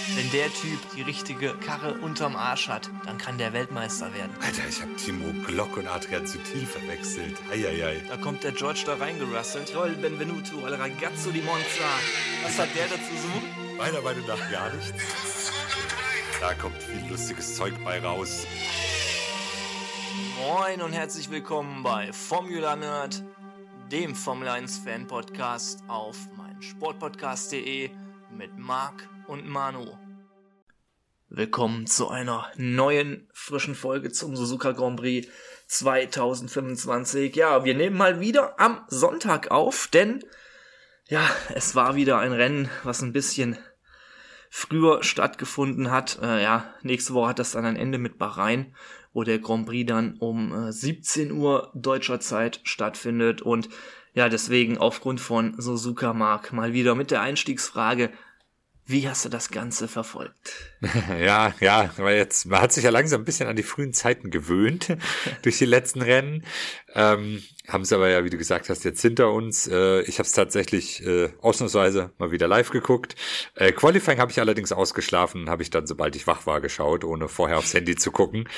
Wenn der Typ die richtige Karre unterm Arsch hat, dann kann der Weltmeister werden. Alter, ich hab Timo Glock und Adrian Sutil verwechselt. Eieiei. Da kommt der George da reingerasselt. Joel Benvenuto, al ragazzo di Monza. Was hat der dazu so? Meiner Meinung nach gar nichts. Da kommt viel lustiges Zeug bei raus. Moin und herzlich willkommen bei Formula Nerd, dem Formel 1 Fan Podcast auf meinsportpodcast.de mit Marc und Manu. Willkommen zu einer neuen, frischen Folge zum Suzuka Grand Prix 2025. Ja, wir nehmen mal wieder am Sonntag auf, denn ja, es war wieder ein Rennen, was ein bisschen früher stattgefunden hat. Nächste Woche hat das dann ein Ende mit Bahrain, wo der Grand Prix dann um 17 Uhr deutscher Zeit stattfindet. Und ja, deswegen aufgrund von Suzuka Marc mal wieder mit der Einstiegsfrage: Wie hast du das Ganze verfolgt? Ja, weil jetzt, man hat sich ja langsam ein bisschen an die frühen Zeiten gewöhnt durch die letzten Rennen. Haben es aber ja, wie du gesagt hast, jetzt hinter uns. Ich habe es tatsächlich ausnahmsweise mal wieder live geguckt. Qualifying habe ich allerdings ausgeschlafen, habe ich dann, sobald ich wach war, geschaut, ohne vorher aufs Handy zu gucken.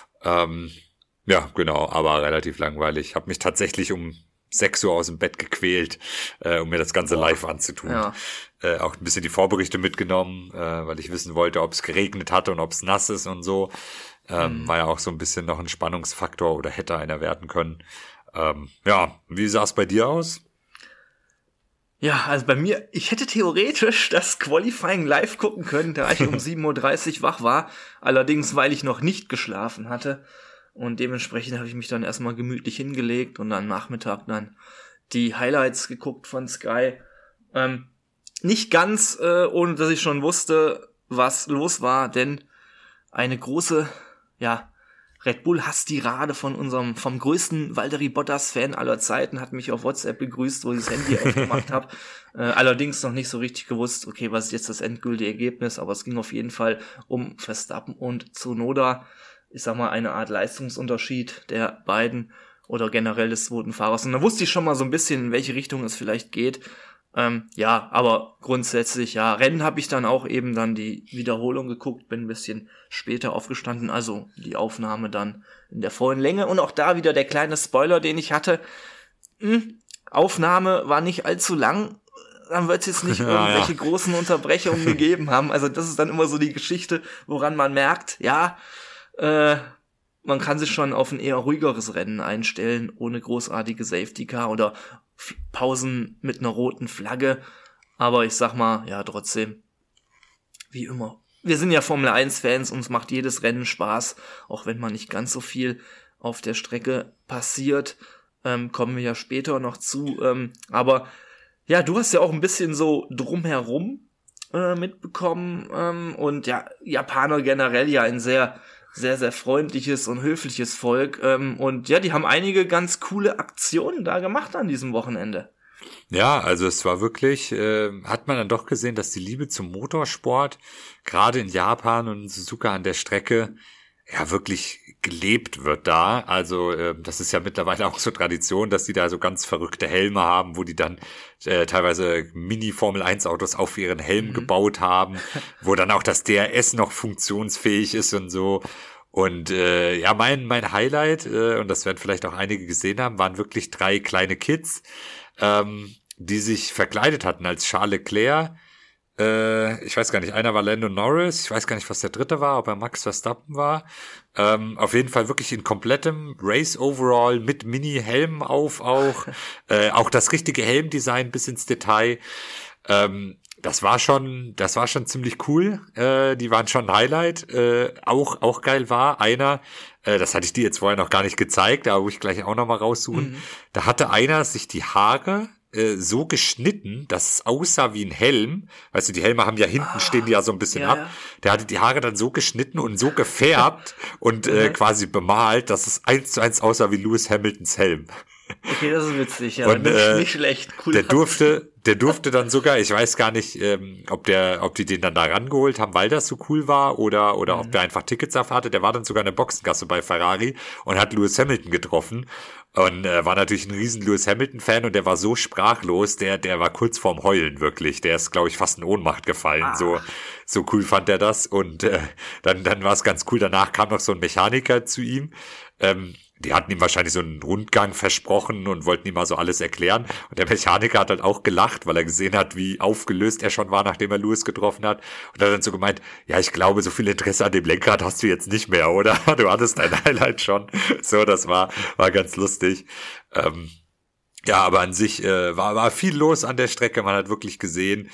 Ja, genau, aber relativ langweilig. Habe mich tatsächlich um 6 Uhr aus dem Bett gequält, um mir das Ganze live anzutun. Ja. Auch ein bisschen die Vorberichte mitgenommen, weil ich wissen wollte, ob es geregnet hatte und ob es nass ist und so. War ja auch so ein bisschen noch ein Spannungsfaktor oder hätte einer werden können. Ja, wie sah es bei dir aus? Ja, also bei mir, ich hätte theoretisch das Qualifying live gucken können, da ich um 7.30 Uhr wach war. Allerdings, weil ich noch nicht geschlafen hatte. Und dementsprechend habe ich mich dann erstmal gemütlich hingelegt und am Nachmittag dann die Highlights geguckt von Sky. Nicht ganz, ohne dass ich schon wusste, was los war, denn eine große, Red Bull Hasstirade vom größten Valtteri Bottas-Fan aller Zeiten hat mich auf WhatsApp begrüßt, wo ich das Handy aufgemacht habe. Allerdings noch nicht so richtig gewusst, okay, was ist jetzt das endgültige Ergebnis, aber es ging auf jeden Fall um Verstappen und Tsunoda. Ich sag mal, eine Art Leistungsunterschied der beiden oder generell des zweiten Fahrers. Und da wusste ich schon mal so ein bisschen, in welche Richtung es vielleicht geht. Aber grundsätzlich, Rennen habe ich dann auch eben dann die Wiederholung geguckt, bin ein bisschen später aufgestanden, also die Aufnahme dann in der vollen Länge. Und auch da wieder der kleine Spoiler, den ich hatte. Aufnahme war nicht allzu lang, dann wird es jetzt nicht irgendwelche großen Unterbrechungen gegeben haben. Also das ist dann immer so die Geschichte, woran man merkt, man kann sich schon auf ein eher ruhigeres Rennen einstellen, ohne großartige Safety Car oder Pausen mit einer roten Flagge. Aber ich sag mal, trotzdem, wie immer. Wir sind ja Formel 1 Fans, uns macht jedes Rennen Spaß, auch wenn man nicht ganz so viel auf der Strecke passiert. Kommen wir ja später noch zu. Aber du hast ja auch ein bisschen so drumherum mitbekommen. Und Japaner generell ein sehr, sehr, sehr freundliches und höfliches Volk. Und die haben einige ganz coole Aktionen da gemacht an diesem Wochenende. Ja, also es war wirklich, hat man dann doch gesehen, dass die Liebe zum Motorsport gerade in Japan und Suzuka an der Strecke wirklich gelebt wird da. Also das ist ja mittlerweile auch so Tradition, dass die da so ganz verrückte Helme haben, wo die dann teilweise Mini-Formel-1-Autos auf ihren Helm gebaut haben, wo dann auch das DRS noch funktionsfähig ist und so. Und mein Highlight, und das werden vielleicht auch einige gesehen haben, waren wirklich 3 kleine Kids, die sich verkleidet hatten als Charles Leclerc. Ich weiß gar nicht, einer war Lando Norris, ich weiß gar nicht, was der dritte war, ob er Max Verstappen war. Auf jeden Fall wirklich in komplettem Race-Overall mit Mini-Helmen auf auch. Auch das richtige Helmdesign bis ins Detail. Das war schon ziemlich cool. Die waren schon ein Highlight. Auch geil war einer, das hatte ich dir jetzt vorher noch gar nicht gezeigt, aber wo ich gleich auch noch mal raussuchen. Da hatte einer sich die Haare so geschnitten, dass es aussah wie ein Helm. Weißt du, die Helme haben ja hinten, stehen die ja so ein bisschen ab. Der hatte die Haare dann so geschnitten und so gefärbt und quasi bemalt, dass es 1:1 aussah wie Lewis Hamiltons Helm. Okay, das ist witzig, und, nicht schlecht. Cool. Der Der durfte dann sogar, ich weiß gar nicht, ob die den dann da rangeholt haben, weil das so cool war oder ob der einfach Tickets dafür hatte. Der war dann sogar in der Boxengasse bei Ferrari und hat Lewis Hamilton getroffen und war natürlich ein riesen Lewis Hamilton-Fan und der war so sprachlos, der war kurz vorm Heulen wirklich. Der ist, glaube ich, fast in Ohnmacht gefallen. So cool fand er das und dann war es ganz cool. Danach kam noch so ein Mechaniker zu ihm. Die hatten ihm wahrscheinlich so einen Rundgang versprochen und wollten ihm mal so alles erklären. Und der Mechaniker hat halt auch gelacht, weil er gesehen hat, wie aufgelöst er schon war, nachdem er Lewis getroffen hat. Und hat dann so gemeint, ja, ich glaube, so viel Interesse an dem Lenkrad hast du jetzt nicht mehr, oder? Du hattest dein Highlight schon. So, das war ganz lustig. Ja, aber an sich war viel los an der Strecke. Man hat wirklich gesehen,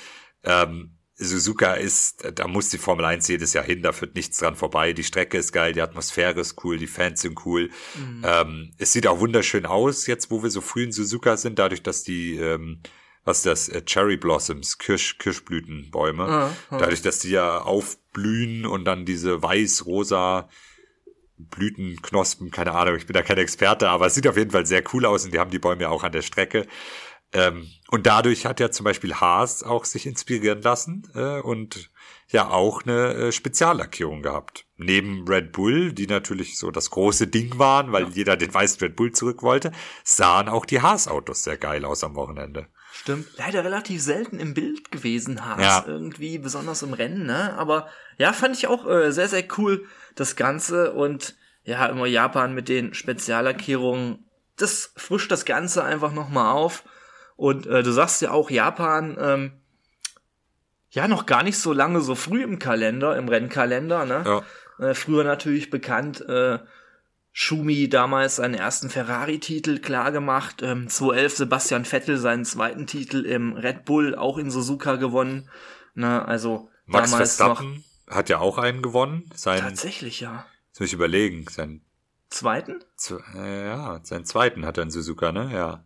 Suzuka da muss die Formel 1 jedes Jahr hin, da führt nichts dran vorbei. Die Strecke ist geil, die Atmosphäre ist cool, die Fans sind cool. Es sieht auch wunderschön aus, jetzt wo wir so früh in Suzuka sind, dadurch, dass die, Cherry Blossoms, Kirschblütenbäume, dadurch, dass die ja aufblühen und dann diese weiß-rosa Blütenknospen, keine Ahnung, ich bin da kein Experte, aber es sieht auf jeden Fall sehr cool aus und die haben die Bäume ja auch an der Strecke. Und dadurch hat ja zum Beispiel Haas auch sich inspirieren lassen und ja auch eine Speziallackierung gehabt. Neben Red Bull, die natürlich so das große Ding waren, weil jeder den weißen Red Bull zurück wollte, sahen auch die Haas-Autos sehr geil aus am Wochenende. Stimmt, leider relativ selten im Bild gewesen, Haas, irgendwie, besonders im Rennen, ne? Aber ja, fand ich auch sehr, sehr cool, das Ganze. Und ja, immer Japan mit den Speziallackierungen, das frischt das Ganze einfach nochmal auf. Und du sagst ja auch, Japan, ja, noch gar nicht so lange, so früh im Rennkalender, ne? Ja. Früher natürlich bekannt, Schumi damals seinen ersten Ferrari-Titel klargemacht, 2011 Sebastian Vettel seinen zweiten Titel im Red Bull, auch in Suzuka gewonnen, ne? Also Max Verstappen hat ja auch einen gewonnen. Tatsächlich, ja. Jetzt muss ich überlegen, seinen zweiten? Seinen zweiten hat er in Suzuka, ne? Ja.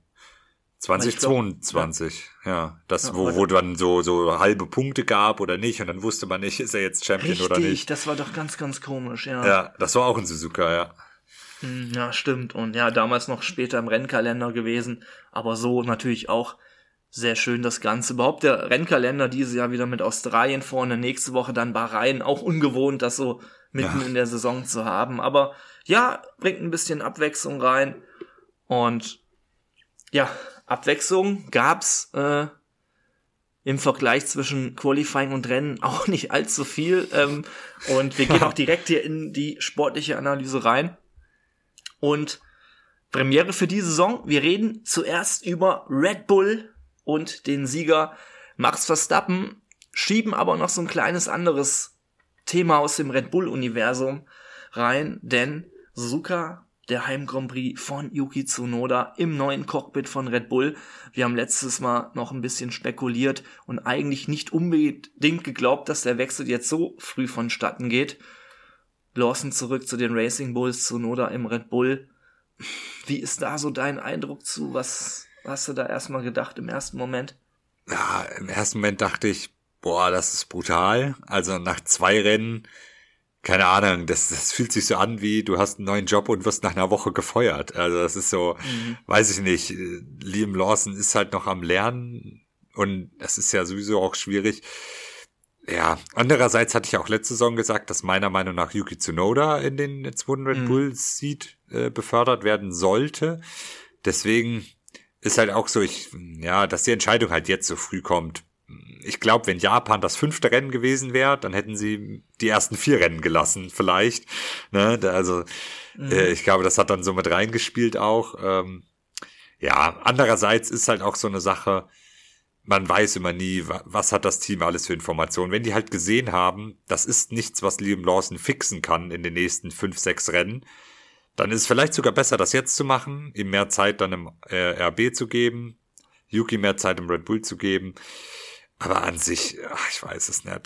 2022, wo dann so halbe Punkte gab oder nicht und dann wusste man nicht, ist er jetzt Champion oder nicht. Richtig, das war doch ganz, ganz komisch, ja. Ja, das war auch in Suzuka, ja. Ja, stimmt. Und ja, damals noch später im Rennkalender gewesen, aber so natürlich auch sehr schön das Ganze. Überhaupt der Rennkalender dieses Jahr wieder mit Australien vorne, nächste Woche dann Bahrain, auch ungewohnt, das so mitten in der Saison zu haben. Aber ja, bringt ein bisschen Abwechslung rein und ja, Abwechslung gab's im Vergleich zwischen Qualifying und Rennen auch nicht allzu viel. Und wir gehen auch direkt hier in die sportliche Analyse rein. Und Premiere für die Saison. Wir reden zuerst über Red Bull und den Sieger Max Verstappen, schieben aber noch so ein kleines anderes Thema aus dem Red Bull-Universum rein, denn Suzuka, der Heim-Grand Prix von Yuki Tsunoda im neuen Cockpit von Red Bull. Wir haben letztes Mal noch ein bisschen spekuliert und eigentlich nicht unbedingt geglaubt, dass der Wechsel jetzt so früh vonstatten geht. Lawson zurück zu den Racing Bulls, Tsunoda im Red Bull. Wie ist da so dein Eindruck zu? Was hast du da erstmal gedacht im ersten Moment? Ja, im ersten Moment dachte ich, boah, das ist brutal. Also nach 2 Rennen, keine Ahnung, das fühlt sich so an wie, du hast einen neuen Job und wirst nach einer Woche gefeuert. Also das ist so, weiß ich nicht, Liam Lawson ist halt noch am Lernen und es ist ja sowieso auch schwierig. Ja, andererseits hatte ich auch letzte Saison gesagt, dass meiner Meinung nach Yuki Tsunoda in den 200 Red Bull Seat befördert werden sollte. Deswegen ist halt auch so, dass die Entscheidung halt jetzt so früh kommt. Ich glaube, wenn Japan das 5. Rennen gewesen wäre, dann hätten sie die ersten 4 Rennen gelassen, vielleicht. Ne? Ich glaube, das hat dann so mit reingespielt auch. Andererseits ist halt auch so eine Sache, man weiß immer nie, was hat das Team alles für Informationen. Wenn die halt gesehen haben, das ist nichts, was Liam Lawson fixen kann in den nächsten 5, 6 Rennen, dann ist es vielleicht sogar besser, das jetzt zu machen, ihm mehr Zeit dann im RB zu geben, Yuki mehr Zeit im Red Bull zu geben. Aber an sich, ich weiß es nicht.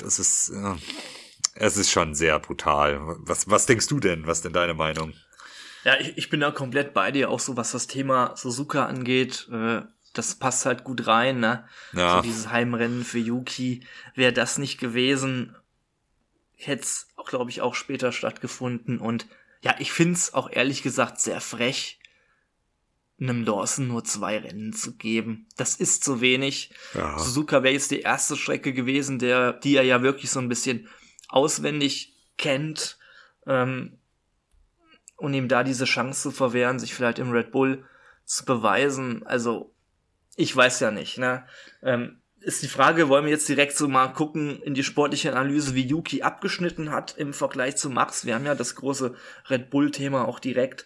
Es ist schon sehr brutal. Was denkst du denn? Was ist denn deine Meinung? Ja, ich bin da komplett bei dir, auch so was das Thema Suzuka angeht. Das passt halt gut rein, ne? Ja. So dieses Heimrennen für Yuki. Wäre das nicht gewesen, hätte es, glaube ich, auch später stattgefunden. Und ja, ich find's auch ehrlich gesagt sehr frech, einem Lawson nur 2 Rennen zu geben. Das ist zu wenig. Ja. Suzuka wäre jetzt die erste Strecke gewesen, die er ja wirklich so ein bisschen auswendig kennt, und ihm da diese Chance zu verwehren, sich vielleicht im Red Bull zu beweisen. Also, ich weiß ja nicht, ne? Ist die Frage, wollen wir jetzt direkt so mal gucken in die sportliche Analyse, wie Yuki abgeschnitten hat im Vergleich zu Max. Wir haben ja das große Red Bull-Thema auch direkt.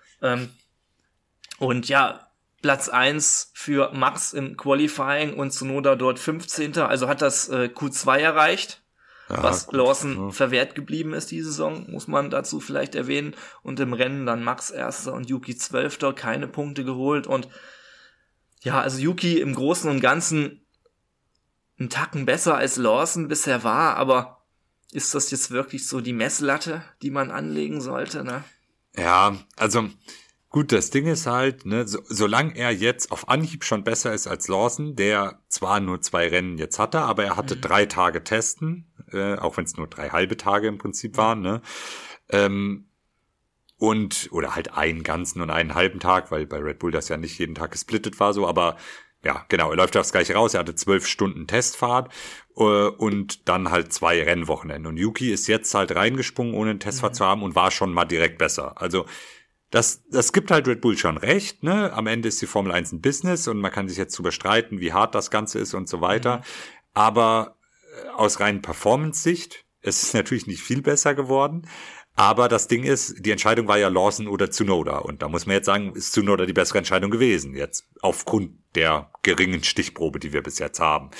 Und ja, Platz 1 für Max im Qualifying und Tsunoda dort 15. Also hat das Q2 erreicht, ja, was gut, Lawson verwehrt geblieben ist die Saison, muss man dazu vielleicht erwähnen. Und im Rennen dann Max 1. und Yuki 12. keine Punkte geholt. Und ja, also Yuki im Großen und Ganzen einen Tacken besser als Lawson bisher war, aber ist das jetzt wirklich so die Messlatte, die man anlegen sollte, ne? Ja, also gut, das Ding ist halt, ne, solange er jetzt auf Anhieb schon besser ist als Lawson, der zwar nur 2 Rennen jetzt hatte, aber er hatte 3 Tage testen, auch wenn es nur 3 halbe Tage im Prinzip waren, ne? Oder halt einen ganzen und einen halben Tag, weil bei Red Bull das ja nicht jeden Tag gesplittet war so, aber ja, genau, er läuft aufs Gleiche raus, er hatte 12 Stunden Testfahrt und dann halt 2 Rennwochenenden. Und Yuki ist jetzt halt reingesprungen, ohne eine Testfahrt zu haben und war schon mal direkt besser. Also das gibt halt Red Bull schon recht, ne? Am Ende ist die Formel 1 ein Business und man kann sich jetzt drüber streiten, wie hart das Ganze ist und so weiter. Aber aus rein Performance-Sicht, es ist natürlich nicht viel besser geworden. Aber das Ding ist, die Entscheidung war ja Lawson oder Tsunoda. Und da muss man jetzt sagen, ist Tsunoda die bessere Entscheidung gewesen. Jetzt aufgrund der geringen Stichprobe, die wir bis jetzt haben.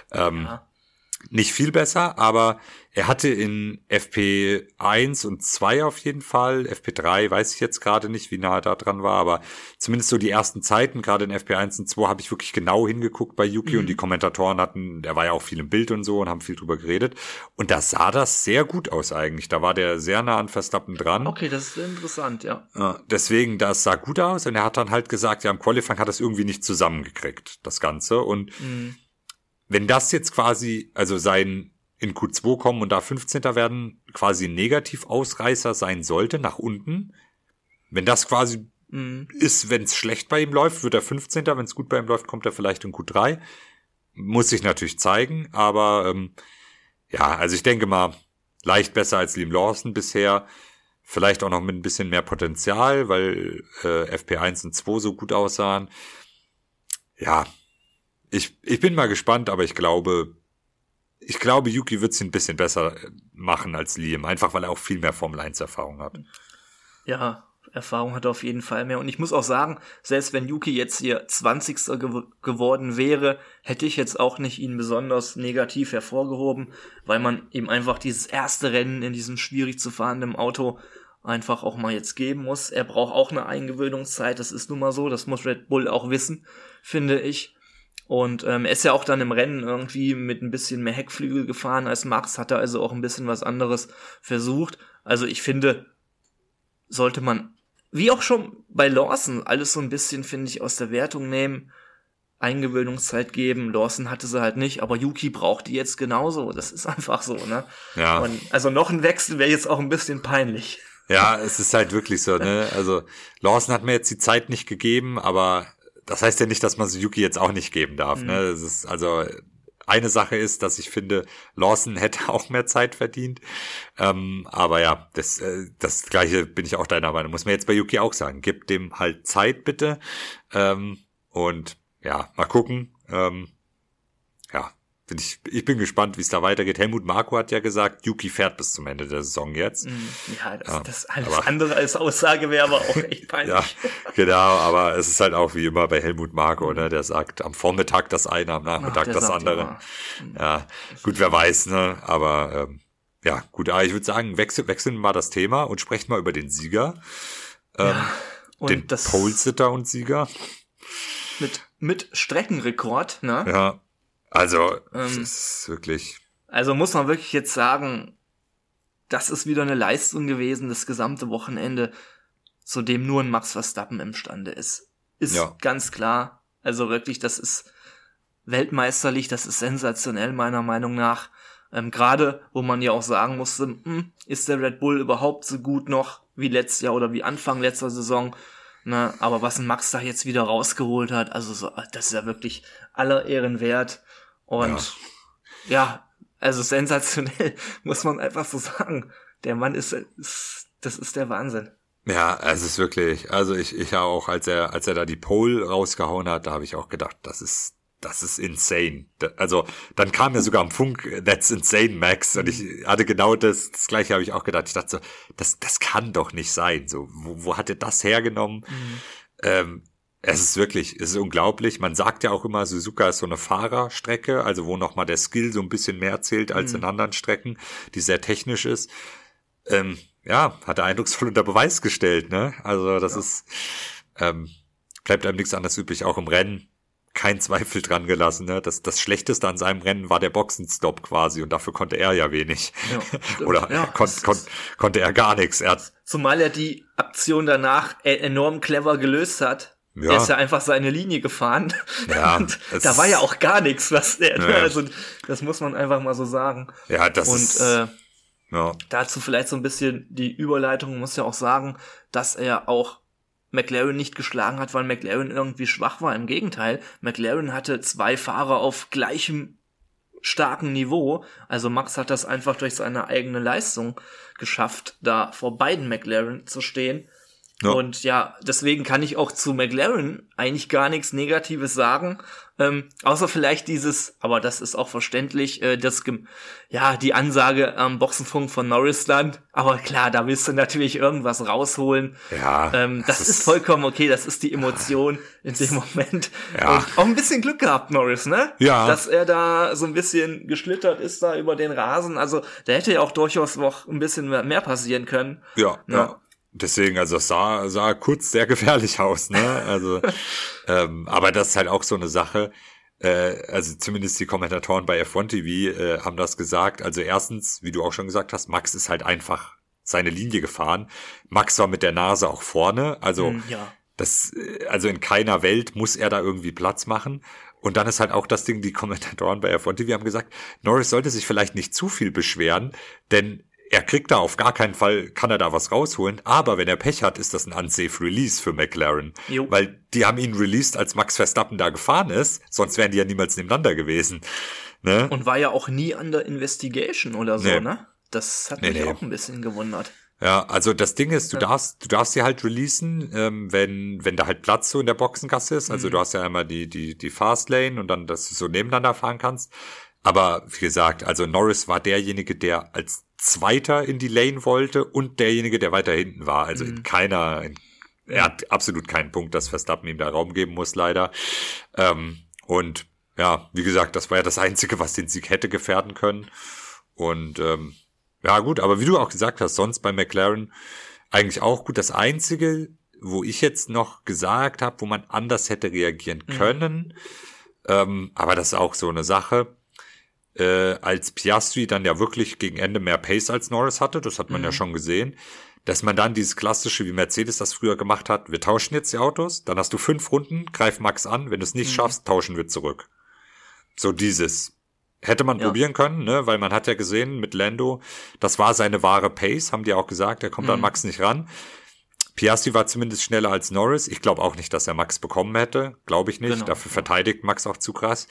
Nicht viel besser, aber er hatte in FP1 und 2 auf jeden Fall. FP3 weiß ich jetzt gerade nicht, wie nah er da dran war, aber zumindest so die ersten Zeiten, gerade in FP1 und 2, habe ich wirklich genau hingeguckt bei Yuki und die Kommentatoren der war ja auch viel im Bild und so und haben viel drüber geredet. Und da sah das sehr gut aus eigentlich. Da war der sehr nah an Verstappen dran. Okay, das ist interessant, ja. Deswegen, das sah gut aus und er hat dann halt gesagt, ja, im Qualifying hat das irgendwie nicht zusammengekriegt, das Ganze. Und wenn das jetzt quasi, also sein in Q2 kommen und da 15. werden, quasi ein Negativausreißer sein sollte, nach unten, wenn das quasi ist, wenn es schlecht bei ihm läuft, wird er 15. Wenn es gut bei ihm läuft, kommt er vielleicht in Q3. Muss sich natürlich zeigen, aber ja, also ich denke mal, leicht besser als Liam Lawson bisher. Vielleicht auch noch mit ein bisschen mehr Potenzial, weil FP1 und 2 so gut aussahen. Ja, ich bin mal gespannt, aber ich glaube, Yuki wird es ein bisschen besser machen als Liam, einfach weil er auch viel mehr Formel 1 Erfahrung hat. Ja, Erfahrung hat er auf jeden Fall mehr. Und ich muss auch sagen, selbst wenn Yuki jetzt hier 20. geworden wäre, hätte ich jetzt auch nicht ihn besonders negativ hervorgehoben, weil man ihm einfach dieses erste Rennen in diesem schwierig zu fahrenden Auto einfach auch mal jetzt geben muss. Er braucht auch eine Eingewöhnungszeit, das ist nun mal so, das muss Red Bull auch wissen, finde ich. Und er ist ja auch dann im Rennen irgendwie mit ein bisschen mehr Heckflügel gefahren als Max, hat er also auch ein bisschen was anderes versucht. Also ich finde, sollte man, wie auch schon bei Lawson, alles so ein bisschen, finde ich, aus der Wertung nehmen, Eingewöhnungszeit geben. Lawson hatte sie halt nicht, aber Yuki braucht die jetzt genauso. Das ist einfach so, ne? Ja. Und also noch ein Wechsel wäre jetzt auch ein bisschen peinlich. Ja, es ist halt wirklich so, ne? Also Lawson hat mir jetzt die Zeit nicht gegeben, aber das heißt ja nicht, dass man so Yuki jetzt auch nicht geben darf, ne? Das ist also eine Sache ist, dass ich finde, Lawson hätte auch mehr Zeit verdient. Aber ja, das Gleiche bin ich auch deiner Meinung. Muss man jetzt bei Yuki auch sagen. Gib dem halt Zeit bitte. Und ja, mal gucken. Ja, ich bin gespannt, wie es da weitergeht. Helmut Marko hat ja gesagt, Yuki fährt bis zum Ende der Saison jetzt. Ja, das alles andere als Aussage wäre aber auch echt peinlich. Ja, genau, aber es ist halt auch wie immer bei Helmut Marko, ne? Der sagt am Vormittag das eine, am Nachmittag das andere. Ja, gut, wer weiß, ne? Aber ja, gut, aber ich würde sagen, wechseln wir mal das Thema und sprechen mal über den Sieger. Und den Pole-Sitter und Sieger. Mit Streckenrekord, ne? Ja. Also, das ist wirklich... Also muss man wirklich jetzt sagen, das ist wieder eine Leistung gewesen, das gesamte Wochenende, zu dem nur ein Max Verstappen imstande ist. Ist ja ganz klar. Also wirklich, das ist weltmeisterlich, das ist sensationell meiner Meinung nach. Gerade, wo man ja auch sagen musste, ist der Red Bull überhaupt so gut noch wie letztes Jahr oder wie Anfang letzter Saison? Ne? Aber was ein Max da jetzt wieder rausgeholt hat, also so, das ist ja wirklich aller Ehren wert. Und ja, also sensationell, muss man einfach so sagen. Der Mann das ist der Wahnsinn. Ja, es ist wirklich, also ich auch, als er da die Pole rausgehauen hat, da habe ich auch gedacht, das ist insane. Also, dann kam ja sogar am Funk, that's insane, Max. Und ich hatte genau das Gleiche habe ich auch gedacht. Ich dachte so, das kann doch nicht sein. So, wo hat er das hergenommen? Es ist unglaublich. Man sagt ja auch immer, Suzuka ist so eine Fahrerstrecke, also wo nochmal der Skill so ein bisschen mehr zählt als in anderen Strecken, die sehr technisch ist. Hat er eindrucksvoll unter Beweis gestellt, ne? Also das ist, bleibt einem nichts anderes übrig, auch im Rennen. Kein Zweifel dran gelassen, ne? Das Schlechteste an seinem Rennen war der Boxenstopp quasi und dafür konnte er ja wenig. Ja, oder konnte er gar nichts. Zumal er die Aktion danach enorm clever gelöst hat. Ja. Er ist ja einfach seine Linie gefahren. Ja, und da war ja auch gar nichts, also das muss man einfach mal so sagen. Ja, dazu vielleicht so ein bisschen die Überleitung, muss ja auch sagen, dass er auch McLaren nicht geschlagen hat, weil McLaren irgendwie schwach war. Im Gegenteil, McLaren hatte 2 Fahrer auf gleichem starken Niveau. Also Max hat das einfach durch seine eigene Leistung geschafft, da vor beiden McLaren zu stehen. Ja. Und ja, deswegen kann ich auch zu McLaren eigentlich gar nichts Negatives sagen, außer vielleicht aber das ist auch verständlich, die Ansage am Boxenfunk von Norris dann, aber klar, da willst du natürlich irgendwas rausholen. Ja. Das ist vollkommen okay, das ist die Emotion in dem Moment. Ja. Und auch ein bisschen Glück gehabt, Norris, ne? Ja. Dass er da so ein bisschen geschlittert ist da über den Rasen, also da hätte ja auch durchaus noch ein bisschen mehr passieren können. Ja. Deswegen, also es sah kurz sehr gefährlich aus, ne? Also, aber das ist halt auch so eine Sache. Also zumindest die Kommentatoren bei F1 TV haben das gesagt. Also erstens, wie du auch schon gesagt hast, Max ist halt einfach seine Linie gefahren. Max war mit der Nase auch vorne. Also also in keiner Welt muss er da irgendwie Platz machen. Und dann ist halt auch das Ding, die Kommentatoren bei F1 TV haben gesagt, Norris sollte sich vielleicht nicht zu viel beschweren, denn er kriegt da auf gar keinen Fall, kann er da was rausholen, aber wenn er Pech hat, ist das ein unsafe Release für McLaren. Jo. Weil die haben ihn released, als Max Verstappen da gefahren ist, sonst wären die ja niemals nebeneinander gewesen. Ne? Und war ja auch nie under investigation oder so, ne? Das hat mich auch ein bisschen gewundert. Ja, also das Ding ist, du darfst sie halt releasen, wenn da halt Platz so in der Boxengasse ist. Also du hast ja einmal die Fastlane und dann, dass du so nebeneinander fahren kannst. Aber wie gesagt, also Norris war derjenige, der als Zweiter in die Lane wollte und derjenige, der weiter hinten war. Also er hat absolut keinen Punkt, dass Verstappen ihm da Raum geben muss, leider. Und ja, wie gesagt, das war ja das Einzige, was den Sieg hätte gefährden können. Und ja gut, aber wie du auch gesagt hast, sonst bei McLaren eigentlich auch gut. Das Einzige, wo ich jetzt noch gesagt habe, wo man anders hätte reagieren können, aber das ist auch so eine Sache, als Piastri dann ja wirklich gegen Ende mehr Pace als Norris hatte, das hat man ja schon gesehen, dass man dann dieses klassische, wie Mercedes das früher gemacht hat, wir tauschen jetzt die Autos, dann hast du 5 Runden, greif Max an, wenn du es nicht schaffst, tauschen wir zurück. So dieses hätte man probieren können, ne, weil man hat ja gesehen mit Lando, das war seine wahre Pace, haben die auch gesagt, er kommt an Max nicht ran. Piastri war zumindest schneller als Norris, ich glaube auch nicht, dass er Max bekommen hätte, glaube ich nicht, genau. Dafür verteidigt Max auch zu krass.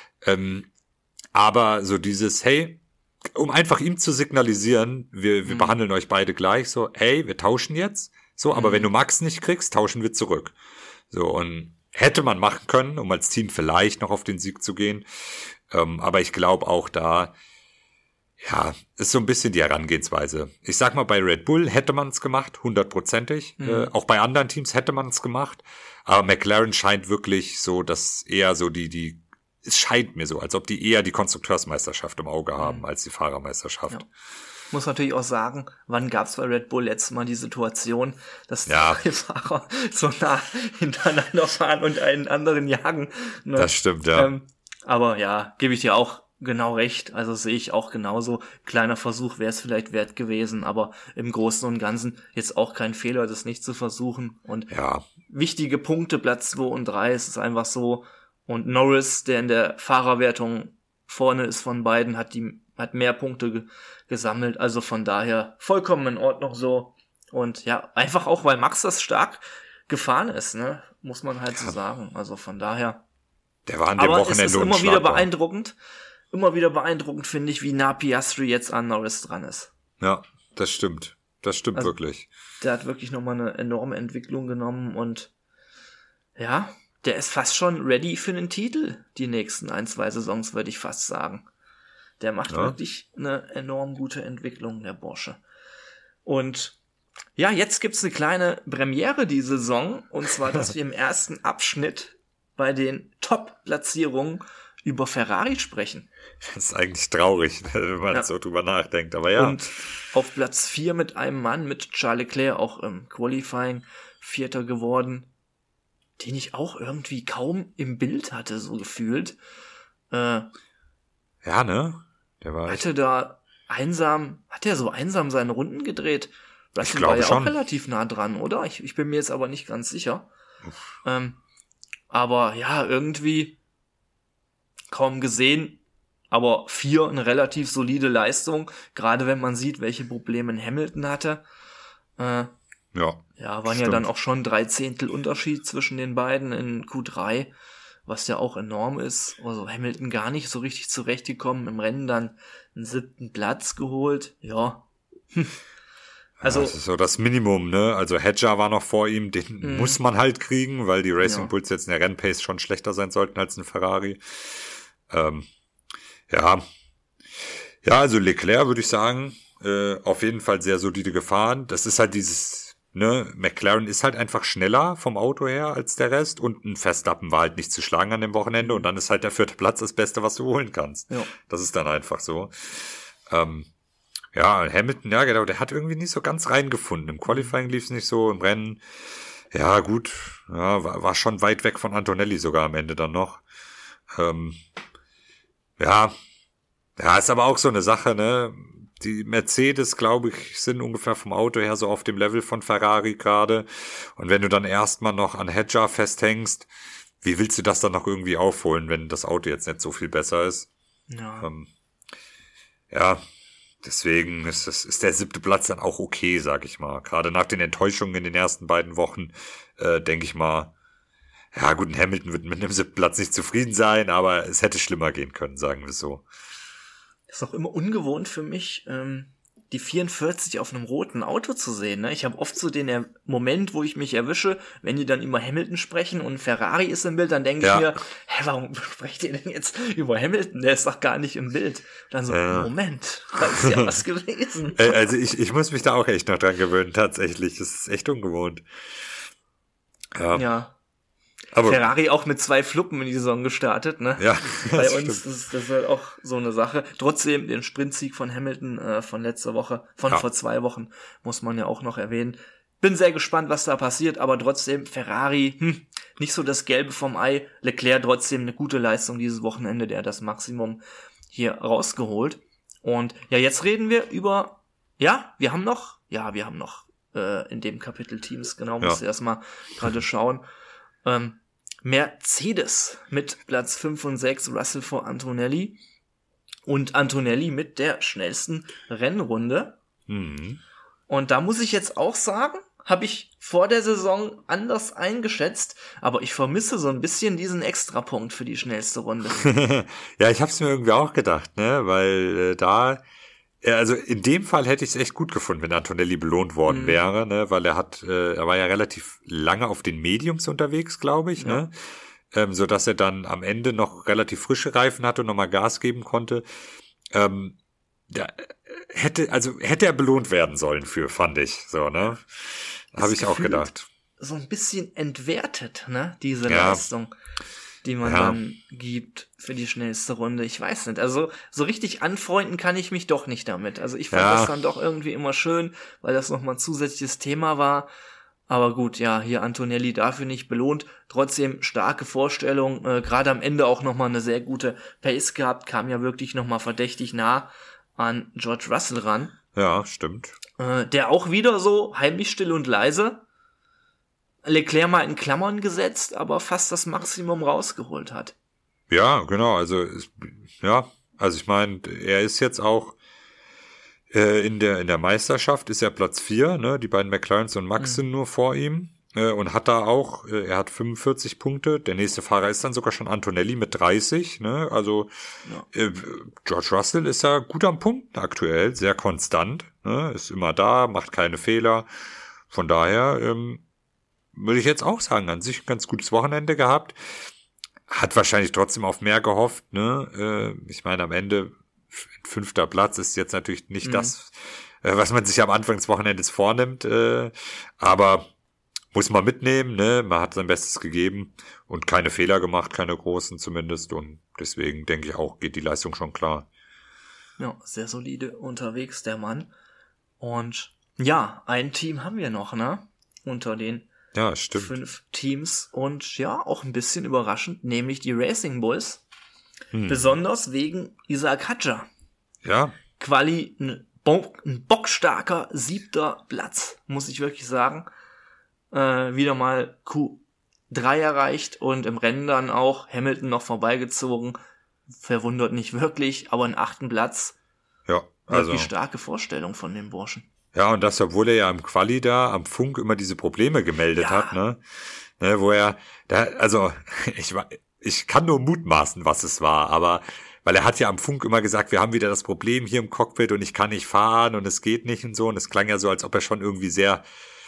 Aber so dieses, hey, um einfach ihm zu signalisieren, wir behandeln euch beide gleich, so, hey, wir tauschen jetzt, so, aber wenn du Max nicht kriegst, tauschen wir zurück. So, und hätte man machen können, um als Team vielleicht noch auf den Sieg zu gehen, aber ich glaube auch da, ja, ist so ein bisschen die Herangehensweise. Ich sag mal, bei Red Bull hätte man es gemacht, 100%. Auch bei anderen Teams hätte man es gemacht, aber McLaren scheint wirklich so, dass eher so es scheint mir so, als ob die eher die Konstrukteursmeisterschaft im Auge haben, als die Fahrermeisterschaft. Ja. Muss natürlich auch sagen, wann gab's bei Red Bull letztes Mal die Situation, dass die Fahrer so nah hintereinander fahren und einen anderen jagen. Ne? Das stimmt, ja. Aber ja, gebe ich dir auch genau recht. Also sehe ich auch genauso. Kleiner Versuch wäre es vielleicht wert gewesen, aber im Großen und Ganzen jetzt auch kein Fehler, das nicht zu versuchen. Und wichtige Punkte, Platz 2 und 3, es ist einfach so. Und Norris, der in der Fahrerwertung vorne ist von beiden, hat mehr Punkte gesammelt. Also von daher vollkommen in Ordnung so. Und ja, einfach auch, weil Max das stark gefahren ist, ne? Muss man halt so sagen. Also von daher. Der war an dem Wochenende es ist immer wieder beeindruckend, finde ich, wie nah Piastri jetzt an Norris dran ist. Ja, das stimmt. Das stimmt also, wirklich. Der hat wirklich nochmal eine enorme Entwicklung genommen und ja, der ist fast schon ready für den Titel, die nächsten 1-2 Saisons, würde ich fast sagen. Der macht wirklich eine enorm gute Entwicklung, der Bursche. Und ja, jetzt gibt's eine kleine Premiere die Saison, und zwar, dass wir im ersten Abschnitt bei den Top-Platzierungen über Ferrari sprechen. Das ist eigentlich traurig, wenn man so drüber nachdenkt, aber ja. Und auf Platz 4 mit einem Mann, mit Charles Leclerc, auch im Qualifying Vierter geworden, den ich auch irgendwie kaum im Bild hatte, so gefühlt. Ja, ne? Der war hat er so einsam seine Runden gedreht? Russell war ja auch relativ nah dran, oder? Ich bin mir jetzt aber nicht ganz sicher. Aber ja, irgendwie kaum gesehen, aber 4 eine relativ solide Leistung, gerade wenn man sieht, welche Probleme Hamilton hatte. Ja, waren ja dann auch schon 3 Zehntel Unterschied zwischen den beiden in Q3, was ja auch enorm ist. Also Hamilton gar nicht so richtig zurechtgekommen, im Rennen dann einen 7. Platz geholt. Ja. Also, das ist so das Minimum, ne? Also Hedger war noch vor ihm, den muss man halt kriegen, weil die Racing Bulls jetzt in der Rennpace schon schlechter sein sollten als ein Ferrari. Ja, also Leclerc würde ich sagen, auf jeden Fall sehr solide gefahren. Das ist halt dieses, ne, McLaren ist halt einfach schneller vom Auto her als der Rest und ein Verstappen war halt nicht zu schlagen an dem Wochenende und dann ist halt der 4. Platz das Beste, was du holen kannst. Ja. Das ist dann einfach so. Ja, Hamilton, ja genau, der hat irgendwie nicht so ganz reingefunden. Im Qualifying lief es nicht so, im Rennen, ja gut, ja, war schon weit weg von Antonelli sogar am Ende dann noch. Ja, ist aber auch so eine Sache, ne? Die Mercedes, glaube ich, sind ungefähr vom Auto her so auf dem Level von Ferrari gerade. Und wenn du dann erstmal noch an Hedger festhängst, wie willst du das dann noch irgendwie aufholen, wenn das Auto jetzt nicht so viel besser ist? Ja. Deswegen ist der 7. Platz dann auch okay, sag ich mal. Gerade nach den Enttäuschungen in den ersten beiden Wochen, denke ich mal, ja gut, ein Hamilton wird mit einem 7. Platz nicht zufrieden sein, aber es hätte schlimmer gehen können, sagen wir so. Ist auch immer ungewohnt für mich, die 44 auf einem roten Auto zu sehen. Ne? Ich habe oft so den Moment, wo ich mich erwische, wenn die dann über Hamilton sprechen und Ferrari ist im Bild, dann denke ich mir, warum sprecht ihr denn jetzt über Hamilton? Der ist doch gar nicht im Bild. Dann so, Moment, da ist ja was gewesen. Also ich muss mich da auch echt noch dran gewöhnen, tatsächlich. Das ist echt ungewohnt. Ja. Aber Ferrari auch mit 2 Fluppen in die Saison gestartet, ne? Ja. Bei uns ist das halt auch so eine Sache. Trotzdem den Sprintsieg von Hamilton von letzter Woche, vor 2 Wochen, muss man ja auch noch erwähnen. Bin sehr gespannt, was da passiert, aber trotzdem Ferrari, nicht so das Gelbe vom Ei. Leclerc trotzdem eine gute Leistung dieses Wochenende, der hat das Maximum hier rausgeholt. Und ja, jetzt reden wir über, wir haben noch in dem Kapitel Teams, genau, muss ich erstmal gerade schauen. Mercedes mit Platz 5 und 6, Russell vor Antonelli und Antonelli mit der schnellsten Rennrunde. Und da muss ich jetzt auch sagen, habe ich vor der Saison anders eingeschätzt, aber ich vermisse so ein bisschen diesen Extrapunkt für die schnellste Runde. Ja, ich habe es mir irgendwie auch gedacht, ne, weil also in dem Fall hätte ich es echt gut gefunden, wenn Antonelli belohnt worden wäre, ne, weil er war ja relativ lange auf den Mediums unterwegs, glaube ich, ne, so dass er dann am Ende noch relativ frische Reifen hatte und nochmal Gas geben konnte. Hätte er belohnt werden sollen fand ich, so, ne, habe ich auch gedacht. So ein bisschen entwertet, ne, diese Leistung, die man dann gibt für die schnellste Runde. Ich weiß nicht, also so richtig anfreunden kann ich mich doch nicht damit. Also ich fand das dann doch irgendwie immer schön, weil das nochmal ein zusätzliches Thema war. Aber gut, hier Antonelli dafür nicht belohnt. Trotzdem starke Vorstellung, gerade am Ende auch nochmal eine sehr gute Pace gehabt, kam ja wirklich nochmal verdächtig nah an George Russell ran. Ja, stimmt. Der auch wieder so heimlich still und leise Leclerc mal in Klammern gesetzt, aber fast das Maximum rausgeholt hat. Ja, genau, also ich meine, er ist jetzt auch in der Meisterschaft, ist ja Platz 4, ne, die beiden McLarens und Max sind nur vor ihm, und hat da auch, er hat 45 Punkte. Der nächste Fahrer ist dann sogar schon Antonelli mit 30. Ne? Also George Russell ist ja gut am Punkt aktuell, sehr konstant. Ne? Ist immer da, macht keine Fehler. Von daher würde ich jetzt auch sagen, an sich ein ganz gutes Wochenende gehabt. Hat wahrscheinlich trotzdem auf mehr gehofft. Ne? Ich meine, am Ende 5. Platz ist jetzt natürlich nicht das, was man sich am Anfang des Wochenendes vornimmt. Aber muss man mitnehmen. Ne? Man hat sein Bestes gegeben und keine Fehler gemacht, keine großen zumindest. Und deswegen denke ich auch, geht die Leistung schon klar. Ja, sehr solide unterwegs, der Mann. Und ja, ein Team haben wir noch, ne? Unter den Ja, stimmt. 5 Teams und ja, auch ein bisschen überraschend, nämlich die Racing Bulls. Besonders wegen Isaac Hadjar. Ja. Quali ein bockstarker 7. Platz, muss ich wirklich sagen. Wieder mal Q3 erreicht und im Rennen dann auch Hamilton noch vorbeigezogen. Verwundert nicht wirklich, aber einen 8. Platz. Ja, also. Wirklich starke Vorstellung von dem Burschen. Ja, und das, obwohl er ja im Quali da am Funk immer diese Probleme gemeldet hat, ne? Wo er, also, ich kann nur mutmaßen, was es war, aber, weil er hat ja am Funk immer gesagt, wir haben wieder das Problem hier im Cockpit und ich kann nicht fahren und es geht nicht und so, und es klang ja so, als ob er schon irgendwie sehr,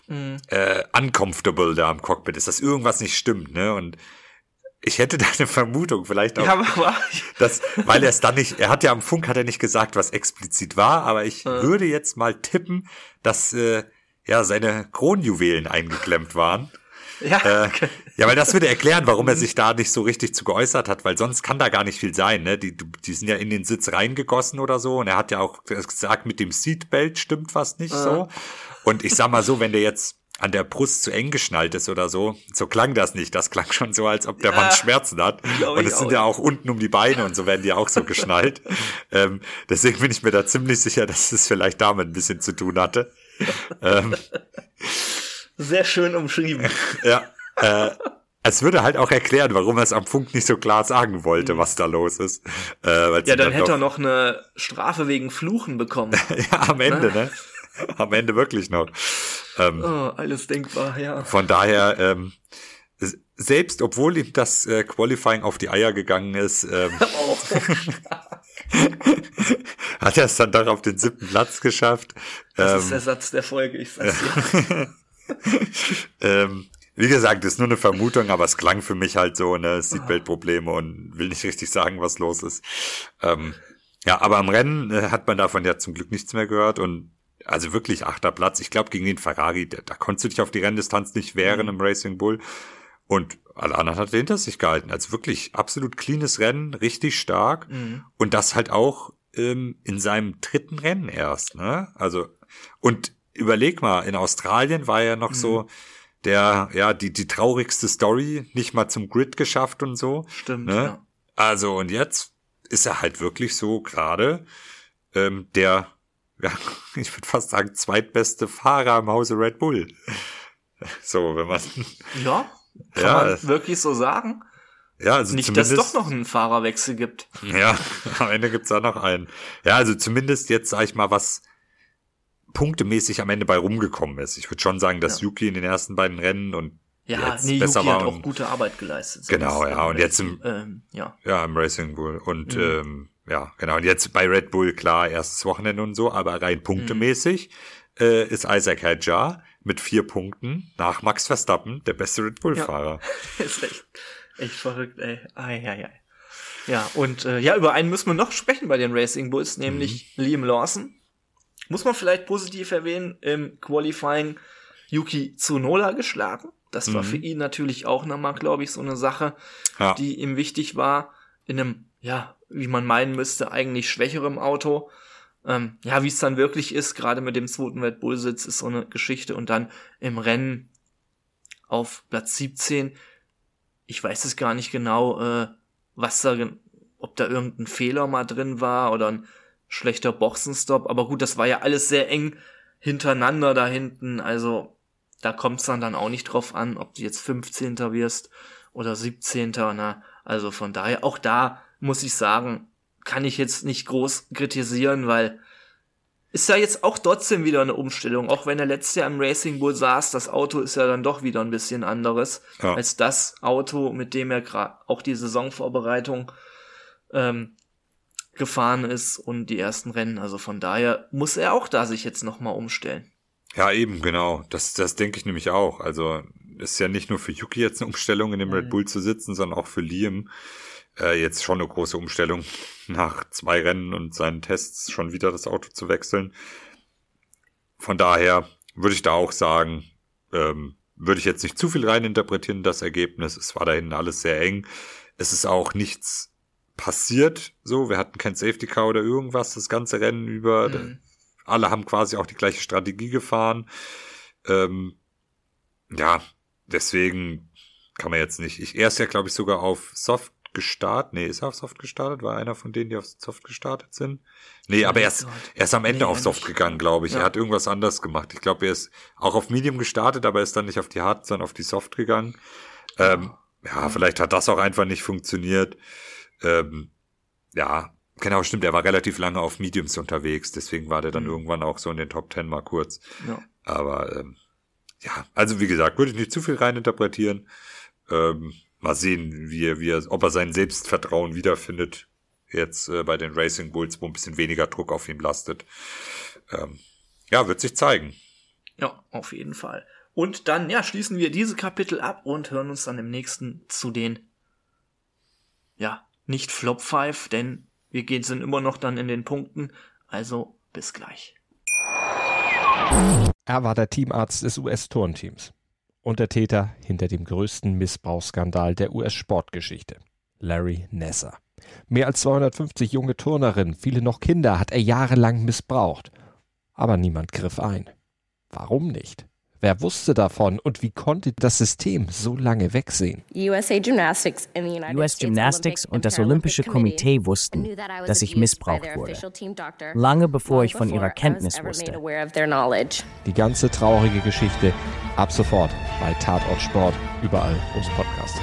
uncomfortable da am Cockpit ist, dass irgendwas nicht stimmt, ne? Und ich hätte da eine Vermutung, vielleicht auch, weil er es dann nicht, er hat ja am Funk, hat er nicht gesagt, was explizit war, aber ich würde jetzt mal tippen, dass seine Kronjuwelen eingeklemmt waren. Ja. Ja, weil das würde erklären, warum er sich da nicht so richtig zu geäußert hat, weil sonst kann da gar nicht viel sein, ne? Die sind ja in den Sitz reingegossen oder so, und er hat ja auch gesagt, mit dem Seatbelt stimmt was nicht so. Und ich sag mal so, wenn der jetzt an der Brust zu eng geschnallt ist oder so klang das nicht. Das klang schon so, als ob der Mann Schmerzen hat. Und es sind ja auch unten um die Beine und so werden die auch so geschnallt. Deswegen bin ich mir da ziemlich sicher, dass es vielleicht damit ein bisschen zu tun hatte. Sehr schön umschrieben. Ja, es würde halt auch erklären, warum er es am Funk nicht so klar sagen wollte, was da los ist. Ja, dann hätte er noch eine Strafe wegen Fluchen bekommen. Ja, am Ende, ne? Am Ende wirklich noch. Alles denkbar, ja. Von daher, selbst obwohl ihm das Qualifying auf die Eier gegangen ist, hat er es dann doch auf den 7. Platz geschafft. Das ist der Satz der Folge, ich sag's dir. Wie gesagt, ist nur eine Vermutung, aber es klang für mich halt so, ne, Seatbelt-Probleme und will nicht richtig sagen, was los ist. Ja, aber am Rennen hat man davon ja zum Glück nichts mehr gehört und also wirklich 8. Platz. Ich glaube, gegen den Ferrari, da konntest du dich auf die Renndistanz nicht wehren im Racing Bull. Und alle anderen hat er hinter sich gehalten. Also wirklich absolut cleanes Rennen, richtig stark. Und das halt auch in seinem 3. Rennen erst, ne? Also, und überleg mal, in Australien war ja noch so die traurigste Story, nicht mal zum Grid geschafft und so. Stimmt, ne? ja. Also, und jetzt ist er halt wirklich so gerade ich würde fast sagen, zweitbeste Fahrer im Hause Red Bull. So, wenn man... Ja, kann man wirklich so sagen. Ja, also nicht, dass es doch noch einen Fahrerwechsel gibt. Ja, am Ende gibt's da noch einen. Ja, also zumindest jetzt, sag ich mal, was punktemäßig am Ende bei rumgekommen ist. Ich würde schon sagen, dass Yuki in den ersten beiden Rennen und jetzt besser Yuki war. hat auch gute Arbeit geleistet. Genau, ja, und jetzt im Racing Bull und ja, genau. Und jetzt bei Red Bull, klar, erstes Wochenende und so, aber rein punktemäßig ist Isaac Hadjar mit 4 Punkten nach Max Verstappen der beste Red Bull-Fahrer. Ja, ist echt verrückt, ey. Ja, und über einen müssen wir noch sprechen bei den Racing Bulls, nämlich Liam Lawson. Muss man vielleicht positiv erwähnen, im Qualifying Yuki Tsunoda geschlagen. Das war für ihn natürlich auch nochmal, glaube ich, so eine Sache, die ihm wichtig war, in einem, wie man meinen müsste, eigentlich schwächerem Auto. Wie es dann wirklich ist, gerade mit dem 2. Red Bull-Sitz, ist so eine Geschichte. Und dann im Rennen auf Platz 17, ich weiß es gar nicht genau, ob da irgendein Fehler mal drin war oder ein schlechter Boxenstopp. Aber gut, das war ja alles sehr eng hintereinander da hinten. Also da kommt es dann auch nicht drauf an, ob du jetzt 15. wirst oder 17. Also von daher, auch da muss ich sagen, kann ich jetzt nicht groß kritisieren, weil ist ja jetzt auch trotzdem wieder eine Umstellung, auch wenn er letztes Jahr im Racing Bull saß, das Auto ist ja dann doch wieder ein bisschen anderes als das Auto, mit dem er gerade auch die Saisonvorbereitung gefahren ist und die ersten Rennen, also von daher muss er auch da sich jetzt nochmal umstellen. Ja, eben, genau, das denke ich nämlich auch, also ist ja nicht nur für Yuki jetzt eine Umstellung, in dem Red Bull zu sitzen, sondern auch für Liam jetzt schon eine große Umstellung, nach 2 Rennen und seinen Tests schon wieder das Auto zu wechseln. Von daher würde ich da auch sagen, würde ich jetzt nicht zu viel reininterpretieren in das Ergebnis. Es war da hinten alles sehr eng. Es ist auch nichts passiert, so. Wir hatten kein Safety Car oder irgendwas das ganze Rennen über. Alle haben quasi auch die gleiche Strategie gefahren. Ja, deswegen kann man jetzt nicht. Er ist ja, glaube ich, sogar auf Soft gestartet. Nee, ist er auf Soft gestartet? War einer von denen, die auf Soft gestartet sind? Nee, aber er ist am Ende auf Soft gegangen, glaube ich. Ja. Er hat irgendwas anders gemacht. Ich glaube, er ist auch auf Medium gestartet, aber ist dann nicht auf die Hard, sondern auf die Soft gegangen. Ja, vielleicht hat das auch einfach nicht funktioniert. Ja, genau, stimmt. Er war relativ lange auf Mediums unterwegs. Deswegen war der dann irgendwann auch so in den Top 10 mal kurz. Ja. Aber ja, also wie gesagt, würde ich nicht zu viel reininterpretieren. Mal sehen, ob er sein Selbstvertrauen wiederfindet, jetzt bei den Racing Bulls, wo ein bisschen weniger Druck auf ihm lastet. Ja, wird sich zeigen. Ja, auf jeden Fall. Und dann, ja, schließen wir diese Kapitel ab und hören uns dann im nächsten zu den, ja, nicht Flop 5, denn wir sind immer noch dann in den Punkten. Also, bis gleich. Er war der Teamarzt des US-Turnteams. Und der Täter hinter dem größten Missbrauchsskandal der US-Sportgeschichte, Larry Nassar. Mehr als 250 junge Turnerinnen, viele noch Kinder, hat er jahrelang missbraucht. Aber niemand griff ein. Warum nicht? Wer wusste davon und wie konnte das System so lange wegsehen? US Gymnastics und das Olympische Komitee wussten, dass ich missbraucht wurde, lange bevor ich von ihrer Kenntnis wusste. Die ganze traurige Geschichte ab sofort bei Tatort Sport, überall, wo es Podcasts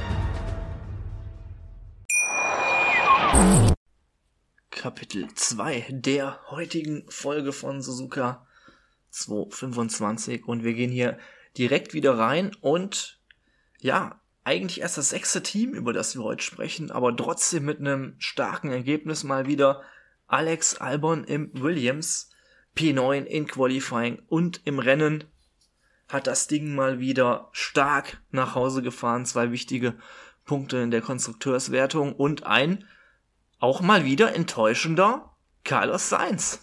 gibt. Kapitel 2 der heutigen Folge von Suzuka 225 und wir gehen hier direkt wieder rein und ja, eigentlich erst das 6. Team, über das wir heute sprechen, aber trotzdem mit einem starken Ergebnis mal wieder. Alex Albon im Williams, P9 in Qualifying und im Rennen hat das Ding mal wieder stark nach Hause gefahren. 2 wichtige Punkte in der Konstrukteurswertung und ein auch mal wieder enttäuschender Carlos Sainz.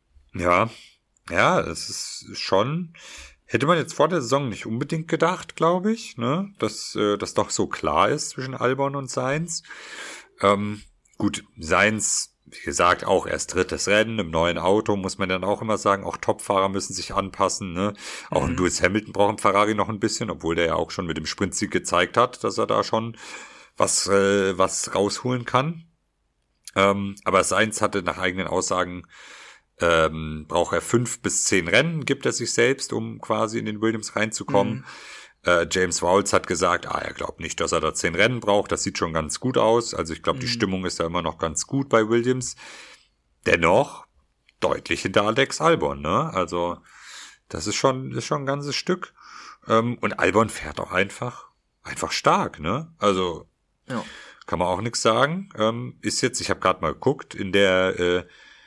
Ja, das ist schon, hätte man jetzt vor der Saison nicht unbedingt gedacht, glaube ich, ne, dass das doch so klar ist zwischen Albon und Sainz. Gut, Sainz, wie gesagt, auch erst 3. Rennen im neuen Auto, muss man dann auch immer sagen, auch Topfahrer müssen sich anpassen, ne. Auch ein Lewis Hamilton braucht ein Ferrari noch ein bisschen, obwohl der ja auch schon mit dem Sprintsieg gezeigt hat, dass er da schon was rausholen kann. Aber Sainz hatte nach eigenen Aussagen braucht er 5 bis 10 Rennen, gibt er sich selbst, um quasi in den Williams reinzukommen. James Vowles hat gesagt, er glaubt nicht, dass er da 10 Rennen braucht, das sieht schon ganz gut aus. Also ich glaube, die Stimmung ist da immer noch ganz gut bei Williams. Dennoch deutlich hinter Alex Albon, ne? Also das ist schon ein ganzes Stück. Und Albon fährt auch einfach stark, ne? Also kann man auch nichts sagen. Ist jetzt, ich habe gerade mal geguckt, in der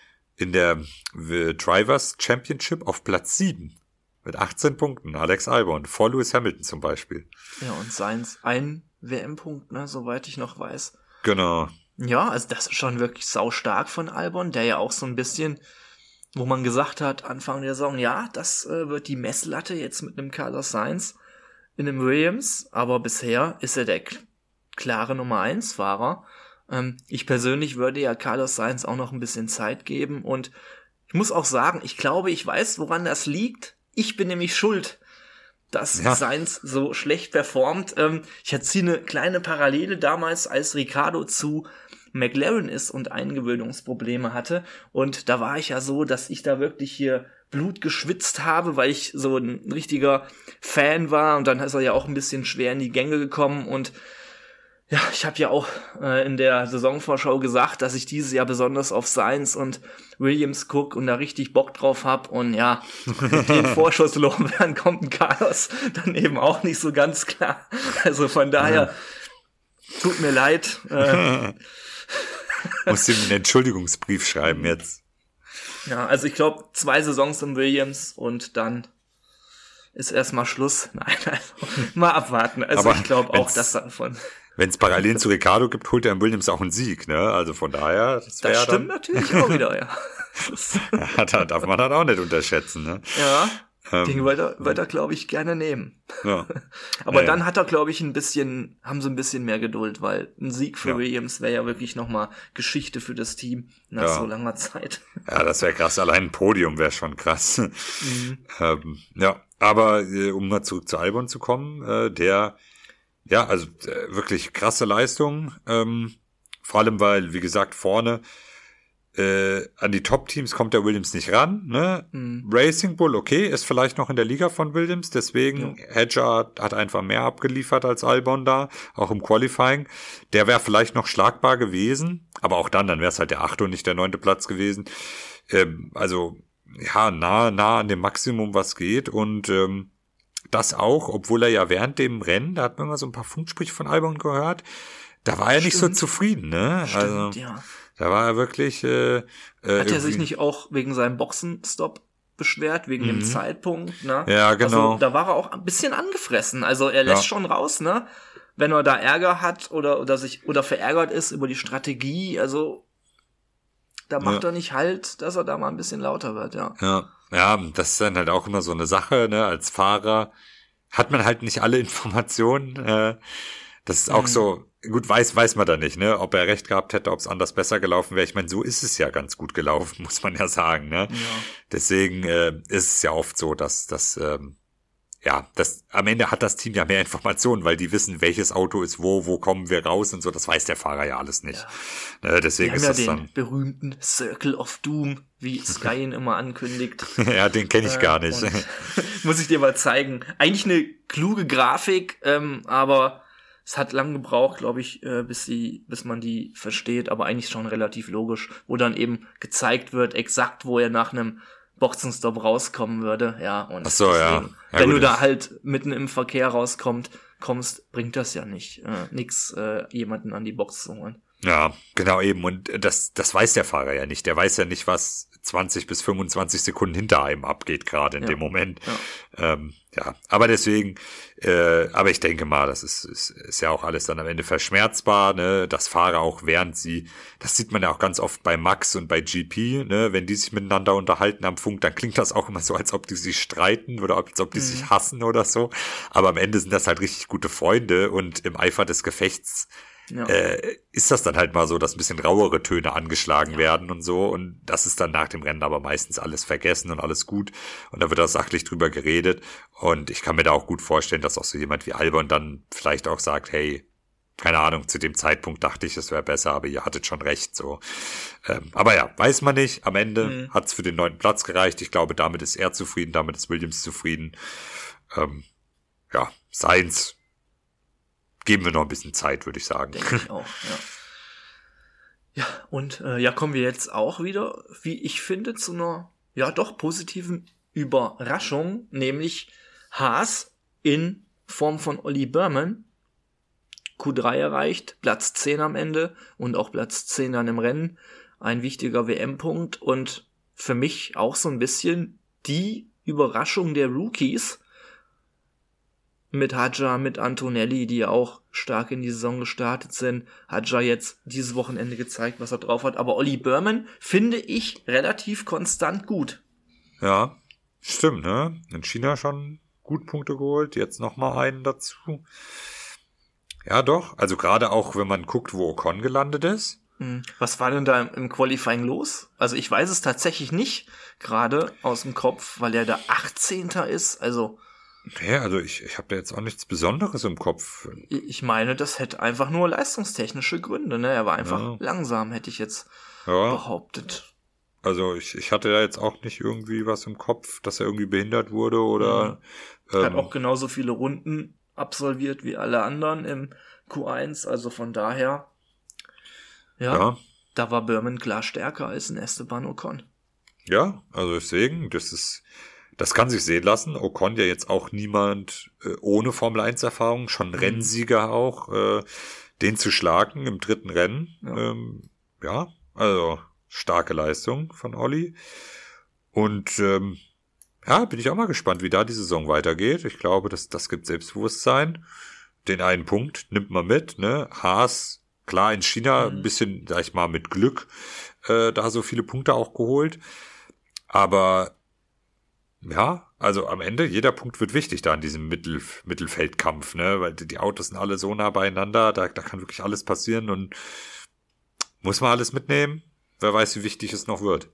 Drivers Championship auf Platz 7 mit 18 Punkten. Alex Albon, vor Lewis Hamilton zum Beispiel. Ja, und Sainz ein WM-Punkt, ne, soweit ich noch weiß. Genau. Ja, also das ist schon wirklich saustark von Albon, der ja auch so ein bisschen, wo man gesagt hat, Anfang der Saison, ja, das wird die Messlatte jetzt mit einem Carlos Sainz in einem Williams, aber bisher ist er der klare Nummer 1 Fahrer. Ich persönlich würde ja Carlos Sainz auch noch ein bisschen Zeit geben und ich muss auch sagen, ich glaube, ich weiß, woran das liegt. Ich bin nämlich schuld, dass Sainz so schlecht performt. Ich ziehe eine kleine Parallele damals, als Ricciardo zu McLaren ist und Eingewöhnungsprobleme hatte und da war ich ja so, dass ich da wirklich hier Blut geschwitzt habe, weil ich so ein richtiger Fan war und dann ist er ja auch ein bisschen schwer in die Gänge gekommen und Ja, ich habe ja auch in der Saisonvorschau gesagt, dass ich dieses Jahr besonders auf Sainz und Williams guck und da richtig Bock drauf hab. Und ja, mit den Vorschusslorbeeren kommt ein Carlos dann eben auch nicht so ganz klar. Also von daher, tut mir leid. Muss ihm einen Entschuldigungsbrief schreiben jetzt. Ja, also ich glaube 2 Saisons im Williams und dann ist erstmal Schluss. Nein, also mal abwarten. Also aber ich glaube auch, dass dann von... Wenn es Parallelen zu Ricciardo gibt, holt er im Williams auch einen Sieg, ne? Also von daher, das stimmt dann natürlich auch wieder, ja. Da darf man halt auch nicht unterschätzen, ne? Ja, den wollte er, glaube ich, gerne nehmen. Ja. Aber dann hat er, glaube ich, haben sie ein bisschen mehr Geduld, weil ein Sieg für Williams wäre ja wirklich nochmal Geschichte für das Team nach so langer Zeit. Ja, das wäre krass. Allein ein Podium wäre schon krass. Ja, aber um mal zurück zu Albon zu kommen, also wirklich krasse Leistung, vor allem weil, wie gesagt, vorne an die Top-Teams kommt der Williams nicht ran, ne? Racing Bull, okay, ist vielleicht noch in der Liga von Williams, deswegen Hedger hat einfach mehr abgeliefert als Albon da, auch im Qualifying. Der wäre vielleicht noch schlagbar gewesen, aber auch dann wäre es halt der 8. und nicht der 9. Platz gewesen. Also, ja, nah an dem Maximum, was geht und das auch, obwohl er ja während dem Rennen, da hat man mal so ein paar Funksprüche von Albon gehört, da war er nicht so zufrieden, ne? Stimmt, also, da war er wirklich... hat er sich nicht auch wegen seinem Boxenstopp beschwert, wegen dem Zeitpunkt, ne? Ja, genau. Also, da war er auch ein bisschen angefressen, also er lässt schon raus, ne? Wenn er da Ärger hat oder verärgert ist über die Strategie, also da macht er nicht halt, dass er da mal ein bisschen lauter wird, Ja, das ist dann halt auch immer so eine Sache, ne? Als Fahrer hat man halt nicht alle Informationen. Das ist auch so, gut, weiß man da nicht, ne? Ob er recht gehabt hätte, ob es anders besser gelaufen wäre. Ich meine, so ist es ja ganz gut gelaufen, muss man ja sagen, ne? Ja. Deswegen ist es ja oft so, dass am Ende hat das Team ja mehr Informationen, weil die wissen, welches Auto ist wo kommen wir raus und so, das weiß der Fahrer ja alles nicht. Ja. Deswegen ist das dann den berühmten Circle of Doom, wie Sky ihn immer ankündigt. Ja, den kenne ich gar nicht. Muss ich dir mal zeigen. Eigentlich eine kluge Grafik, aber es hat lang gebraucht, glaube ich, bis man die versteht, aber eigentlich schon relativ logisch, wo dann eben gezeigt wird, exakt, wo er nach einem Boxenstopp rauskommen würde, ja. Und ach so, deswegen, ja wenn du da halt mitten im Verkehr kommst, bringt das ja nicht nix, jemanden an die Box zu holen. Ja, genau eben. Und das weiß der Fahrer ja nicht. Der weiß ja nicht, was 20 bis 25 Sekunden hinter einem abgeht, gerade in dem Moment. Ja. Aber deswegen, aber ich denke mal, das ist ja auch alles dann am Ende verschmerzbar, ne, dass Fahrer auch das sieht man ja auch ganz oft bei Max und bei GP, ne, wenn die sich miteinander unterhalten am Funk, dann klingt das auch immer so, als ob die sich streiten oder als ob die sich hassen oder so. Aber am Ende sind das halt richtig gute Freunde und im Eifer des Gefechts ist das dann halt mal so, dass ein bisschen rauere Töne angeschlagen werden und so, und das ist dann nach dem Rennen aber meistens alles vergessen und alles gut und da wird auch sachlich drüber geredet und ich kann mir da auch gut vorstellen, dass auch so jemand wie Albon dann vielleicht auch sagt, hey, keine Ahnung, zu dem Zeitpunkt dachte ich, es wäre besser, aber ihr hattet schon recht, so. Aber ja, weiß man nicht, am Ende hat's für den 9. Platz gereicht, ich glaube, damit ist er zufrieden, damit ist Williams zufrieden, Sainz geben wir noch ein bisschen Zeit, würde ich sagen. Denke ich auch, ja. Ja, und kommen wir jetzt auch wieder, wie ich finde, zu einer, doch positiven Überraschung, nämlich Haas in Form von Olli Burman. Q3 erreicht, Platz 10 am Ende und auch Platz 10 dann im Rennen. Ein wichtiger WM-Punkt und für mich auch so ein bisschen die Überraschung der Rookies, mit Hadjar, mit Antonelli, die ja auch stark in die Saison gestartet sind. Hadjar jetzt dieses Wochenende gezeigt, was er drauf hat. Aber Olli Burman finde ich relativ konstant gut. Ja, stimmt, ne? In China schon gut Punkte geholt. Jetzt nochmal einen dazu. Ja, doch. Also gerade auch, wenn man guckt, wo Ocon gelandet ist. Was war denn da im Qualifying los? Also ich weiß es tatsächlich nicht gerade aus dem Kopf, weil er da 18. ist. Also ja, also ich habe da jetzt auch nichts Besonderes im Kopf. Ich meine, das hätte einfach nur leistungstechnische Gründe, ne? Er war einfach langsam, hätte ich jetzt behauptet. Also ich hatte da jetzt auch nicht irgendwie was im Kopf, dass er irgendwie behindert wurde oder... Hat auch genauso viele Runden absolviert wie alle anderen im Q1, also von daher, ja. Da war Burman klar stärker als ein Esteban Ocon. Ja, also deswegen, das kann sich sehen lassen. Ocon ja jetzt auch niemand ohne Formel-1-Erfahrung, schon Rennsieger auch, den zu schlagen im dritten Rennen. Ja, also starke Leistung von Olli. Und bin ich auch mal gespannt, wie da die Saison weitergeht. Ich glaube, das gibt Selbstbewusstsein. Den einen Punkt nimmt man mit, ne? Haas, klar, in China ein bisschen, sag ich mal, mit Glück da so viele Punkte auch geholt. Aber ja, also am Ende, jeder Punkt wird wichtig da in diesem Mittelfeldkampf, ne? Weil die Autos sind alle so nah beieinander, da kann wirklich alles passieren und muss man alles mitnehmen. Wer weiß, wie wichtig es noch wird.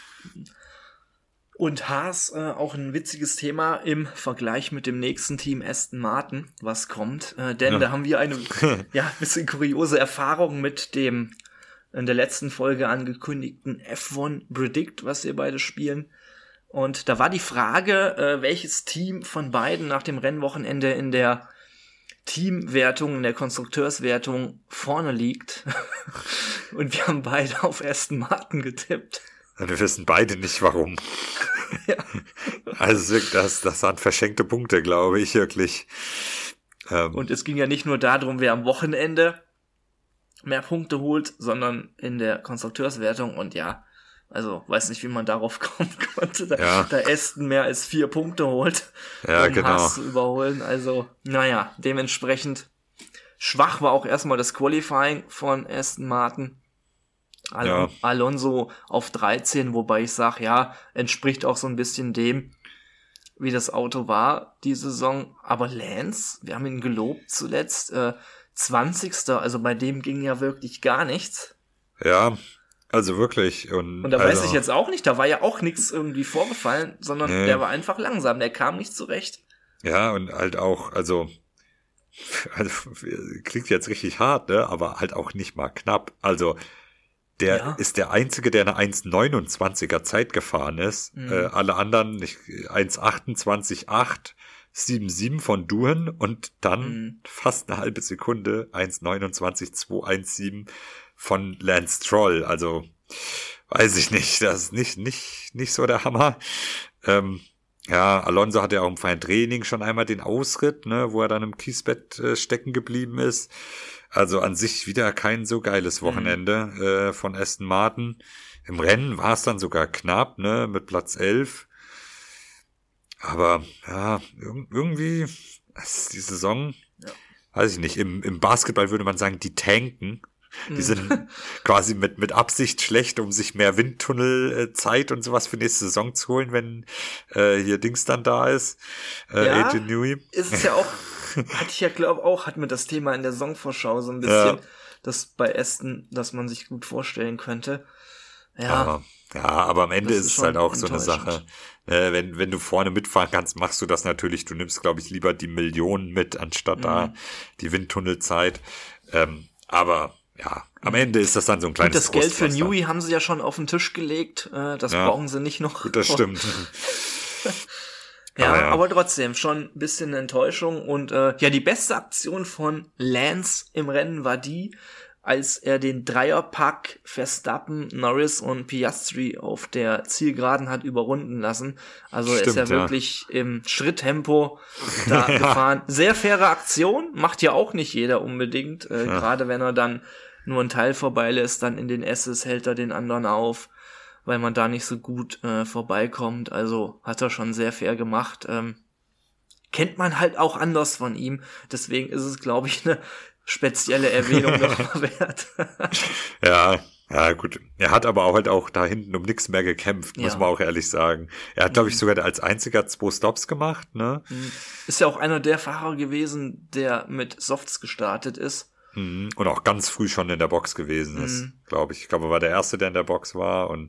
Und Haas, auch ein witziges Thema im Vergleich mit dem nächsten Team Aston Martin, was kommt. Denn da haben wir eine bisschen kuriose Erfahrung mit dem in der letzten Folge angekündigten F1 Predict, was wir beide spielen. Und da war die Frage, welches Team von beiden nach dem Rennwochenende in der Teamwertung, in der Konstrukteurswertung vorne liegt. Und wir haben beide auf Aston Martin getippt. Wir wissen beide nicht, warum. Ja. Also das waren verschenkte Punkte, glaube ich, wirklich. Und es ging ja nicht nur darum, wer am Wochenende mehr Punkte holt, sondern in der Konstrukteurswertung. Und ja, also weiß nicht, wie man darauf kommen konnte, da Aston mehr als 4 Punkte holt, um Haas zu überholen. Also, naja, dementsprechend schwach war auch erstmal das Qualifying von Aston Martin. Alonso auf 13, wobei ich sage, entspricht auch so ein bisschen dem, wie das Auto war die Saison. Aber Lance, wir haben ihn gelobt zuletzt, 20. Also bei dem ging ja wirklich gar nichts. Ja, also wirklich. Und da weiß ich jetzt auch nicht, da war ja auch nichts irgendwie vorgefallen, sondern der war einfach langsam, der kam nicht zurecht. Ja, und halt auch, also klingt jetzt richtig hart, ne, aber halt auch nicht mal knapp. Also der ist der Einzige, der eine 1,29er Zeit gefahren ist. Alle anderen 1,28,8, 7,7 von Doohan und dann fast eine halbe Sekunde 1,29,217 von Lance Stroll. Also weiß ich nicht, das ist nicht so der Hammer. Alonso hatte ja auch im freien Training schon einmal den Ausritt, ne, wo er dann im Kiesbett stecken geblieben ist. Also an sich wieder kein so geiles Wochenende von Aston Martin. Im Rennen war es dann sogar knapp, ne, mit Platz 11. Aber ja, irgendwie ist die Saison, weiß ich nicht, im Basketball würde man sagen, die tanken. Die sind quasi mit Absicht schlecht, um sich mehr Windtunnelzeit und sowas für nächste Saison zu holen, wenn hier Dings dann da ist. Adrian Newey. Ist es ja auch, hatte ich ja glaube auch, hatten wir das Thema in der Saisonvorschau so ein bisschen, das bei Aston, dass man sich gut vorstellen könnte. Ja. Aber am Ende ist es halt auch so eine Sache. Wenn du vorne mitfahren kannst, machst du das natürlich. Du nimmst, glaube ich, lieber die Millionen mit, anstatt da die Windtunnelzeit. Aber ja, am Ende ist das dann so ein kleines das Geld für Newey haben sie ja schon auf den Tisch gelegt. Das brauchen sie nicht noch. Gut, das stimmt. Aber trotzdem schon ein bisschen eine Enttäuschung. Und die beste Aktion von Lance im Rennen war die, als er den Dreierpack Verstappen, Norris und Piastri auf der Zielgeraden hat überrunden lassen. Also er ist ja wirklich im Schritttempo da gefahren. Sehr faire Aktion, macht ja auch nicht jeder unbedingt. Gerade wenn er dann nur einen Teil vorbeilässt, dann in den S's hält er den anderen auf, weil man da nicht so gut vorbeikommt. Also hat er schon sehr fair gemacht. Kennt man halt auch anders von ihm. Deswegen ist es, glaube ich, eine spezielle Erwähnung noch wert. Ja, gut. Er hat aber auch halt auch da hinten um nichts mehr gekämpft, muss man auch ehrlich sagen. Er hat, glaube ich, sogar als einziger 2 Stops gemacht, ne? Ist ja auch einer der Fahrer gewesen, der mit Softs gestartet ist. Und auch ganz früh schon in der Box gewesen ist, glaube ich. Ich glaube, er war der Erste, der in der Box war und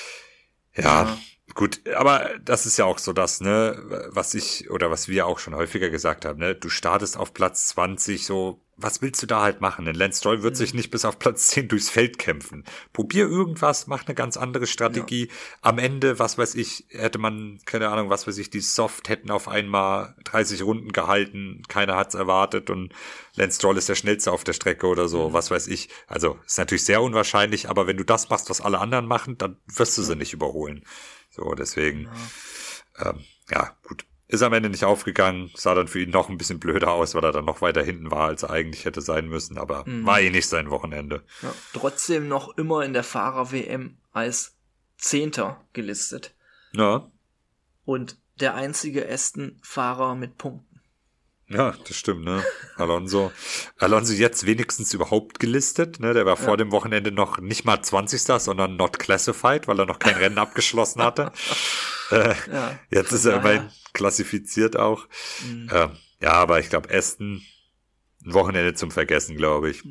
gut, aber das ist ja auch so das, ne, was wir auch schon häufiger gesagt haben, ne, du startest auf Platz 20, so was willst du da halt machen? Denn Lance Stroll wird sich nicht bis auf Platz 10 durchs Feld kämpfen. Probier irgendwas, mach eine ganz andere Strategie. Ja. Am Ende, was weiß ich, hätte man, keine Ahnung, was weiß ich, die Soft hätten auf einmal 30 Runden gehalten, keiner hat's erwartet und Lance Stroll ist der Schnellste auf der Strecke oder so, was weiß ich. Also, ist natürlich sehr unwahrscheinlich, aber wenn du das machst, was alle anderen machen, dann wirst du sie nicht überholen. So, deswegen, ja, gut. Ist am Ende nicht aufgegangen, sah dann für ihn noch ein bisschen blöder aus, weil er dann noch weiter hinten war, als er eigentlich hätte sein müssen, aber war eh nicht sein Wochenende. Ja, trotzdem noch immer in der Fahrer-WM als 10. gelistet. Ja. Und der einzige Aston-Fahrer mit Punkten. Ja, das stimmt, ne? Alonso jetzt wenigstens überhaupt gelistet, ne? Der war vor dem Wochenende noch nicht mal 20., sondern not classified, weil er noch kein Rennen abgeschlossen hatte. Jetzt ist er immerhin klassifiziert auch. Ja, aber ich glaube, Aston, ein Wochenende zum Vergessen, glaube ich.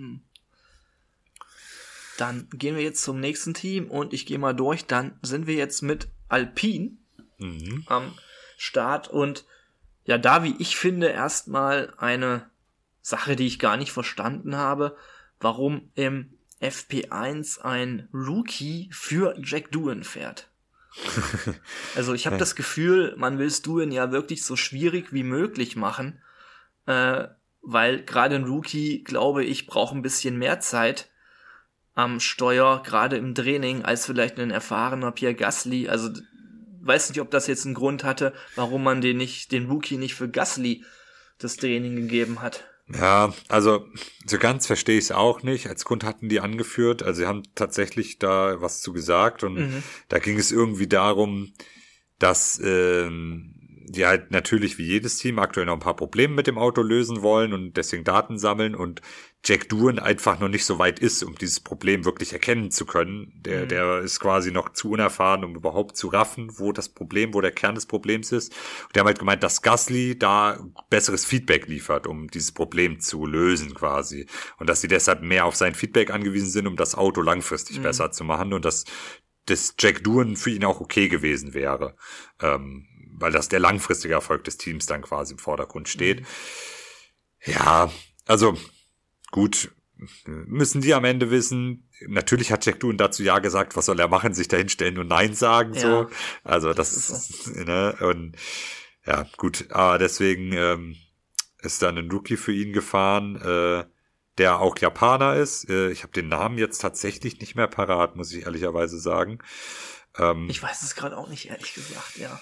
Dann gehen wir jetzt zum nächsten Team und ich gehe mal durch. Dann sind wir jetzt mit Alpine am Start und ja, da, wie ich finde, erstmal eine Sache, die ich gar nicht verstanden habe, warum im FP1 ein Rookie für Jack Doohan fährt. Also ich habe das Gefühl, man will Doohan ja wirklich so schwierig wie möglich machen, weil gerade ein Rookie, glaube ich, braucht ein bisschen mehr Zeit am Steuer, gerade im Training, als vielleicht ein erfahrener Pierre Gasly. Also weiß nicht, ob das jetzt einen Grund hatte, warum man den Rookie nicht für Gasly das Training gegeben hat. Ja, also so ganz verstehe ich es auch nicht. Als Grund hatten die angeführt, also sie haben tatsächlich da was zu gesagt und da ging es irgendwie darum, dass die halt natürlich wie jedes Team aktuell noch ein paar Probleme mit dem Auto lösen wollen und deswegen Daten sammeln und Jack Doohan einfach noch nicht so weit ist, um dieses Problem wirklich erkennen zu können. Der ist quasi noch zu unerfahren, um überhaupt zu raffen, wo der Kern des Problems ist. Und die haben halt gemeint, dass Gasly da besseres Feedback liefert, um dieses Problem zu lösen quasi. Und dass sie deshalb mehr auf sein Feedback angewiesen sind, um das Auto langfristig besser zu machen und dass das Jack Doohan für ihn auch okay gewesen wäre. Weil das der langfristige Erfolg des Teams dann quasi im Vordergrund steht. Ja, also gut, müssen die am Ende wissen. Natürlich hat Jack Doohan dazu ja gesagt, was soll er machen, sich da hinstellen und Nein sagen, so. Also das ist ne, und ja, gut, aber deswegen ist dann ein Rookie für ihn gefahren, der auch Japaner ist. Ich habe den Namen jetzt tatsächlich nicht mehr parat, muss ich ehrlicherweise sagen. Ich weiß es gerade auch nicht, ehrlich gesagt, ja.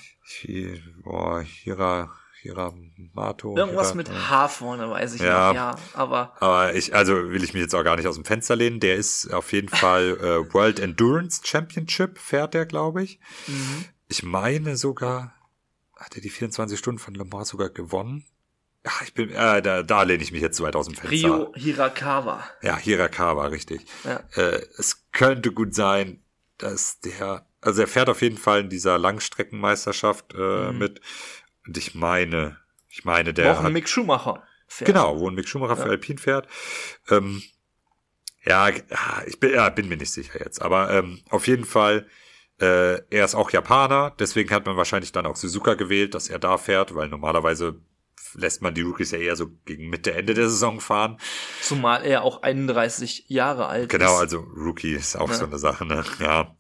Hiramato. Irgendwas mit H vorne, weiß ich noch, ja. Aber will ich mich jetzt auch gar nicht aus dem Fenster lehnen. Der ist auf jeden Fall World Endurance Championship, fährt der, glaube ich. Ich meine sogar, hat er die 24 Stunden von Le Mans sogar gewonnen? Ja, da lehne ich mich jetzt zu weit aus dem Fenster. Ryo Hirakawa. Ja, Hirakawa, richtig. Ja. Es könnte gut sein, dass er fährt auf jeden Fall in dieser Langstreckenmeisterschaft mit. Und ich meine, der hat Mick Schumacher fährt. Genau, wo ein Mick Schumacher für Alpine fährt. Ich bin mir nicht sicher jetzt. Aber auf jeden Fall, er ist auch Japaner. Deswegen hat man wahrscheinlich dann auch Suzuka gewählt, dass er da fährt, weil normalerweise lässt man die Rookies ja eher so gegen Mitte, Ende der Saison fahren. Zumal er auch 31 Jahre alt ist. Genau, also Rookie ist auch so eine Sache, ne? Ja.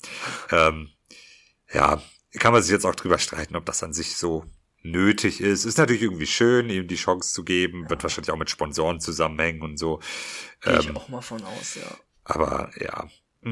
Kann man sich jetzt auch drüber streiten, ob das an sich so nötig ist. Ist natürlich irgendwie schön, ihm die Chance zu geben. Wird wahrscheinlich auch mit Sponsoren zusammenhängen und so. Gehe ich auch mal von aus, ja. Aber ja.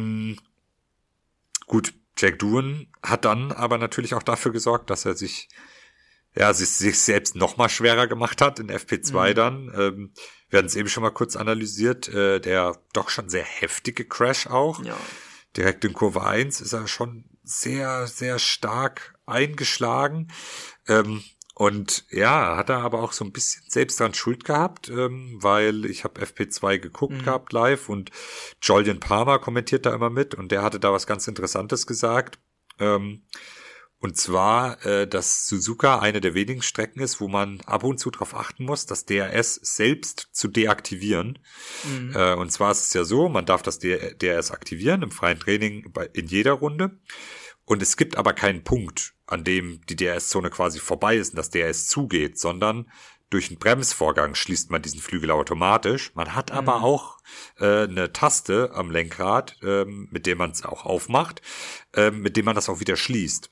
Gut, Jack Doohan hat dann aber natürlich auch dafür gesorgt, dass er sich selbst noch mal schwerer gemacht hat in FP2 dann. Wir hatten es eben schon mal kurz analysiert. Der doch schon sehr heftige Crash auch. Ja. Direkt in Kurve 1 ist er schon sehr, sehr stark eingeschlagen. Und ja, hat er aber auch so ein bisschen selbst dran Schuld gehabt, weil ich habe FP2 geguckt gehabt live und Jolyon Palmer kommentiert da immer mit und der hatte da was ganz Interessantes gesagt. Und zwar, dass Suzuka eine der wenigen Strecken ist, wo man ab und zu darauf achten muss, das DRS selbst zu deaktivieren. Und zwar ist es ja so, man darf das DRS aktivieren im freien Training in jeder Runde. Und es gibt aber keinen Punkt, an dem die DRS-Zone quasi vorbei ist und das DRS zugeht, sondern durch einen Bremsvorgang schließt man diesen Flügel automatisch. Man hat aber auch eine Taste am Lenkrad, mit dem man es auch aufmacht, mit dem man das auch wieder schließt.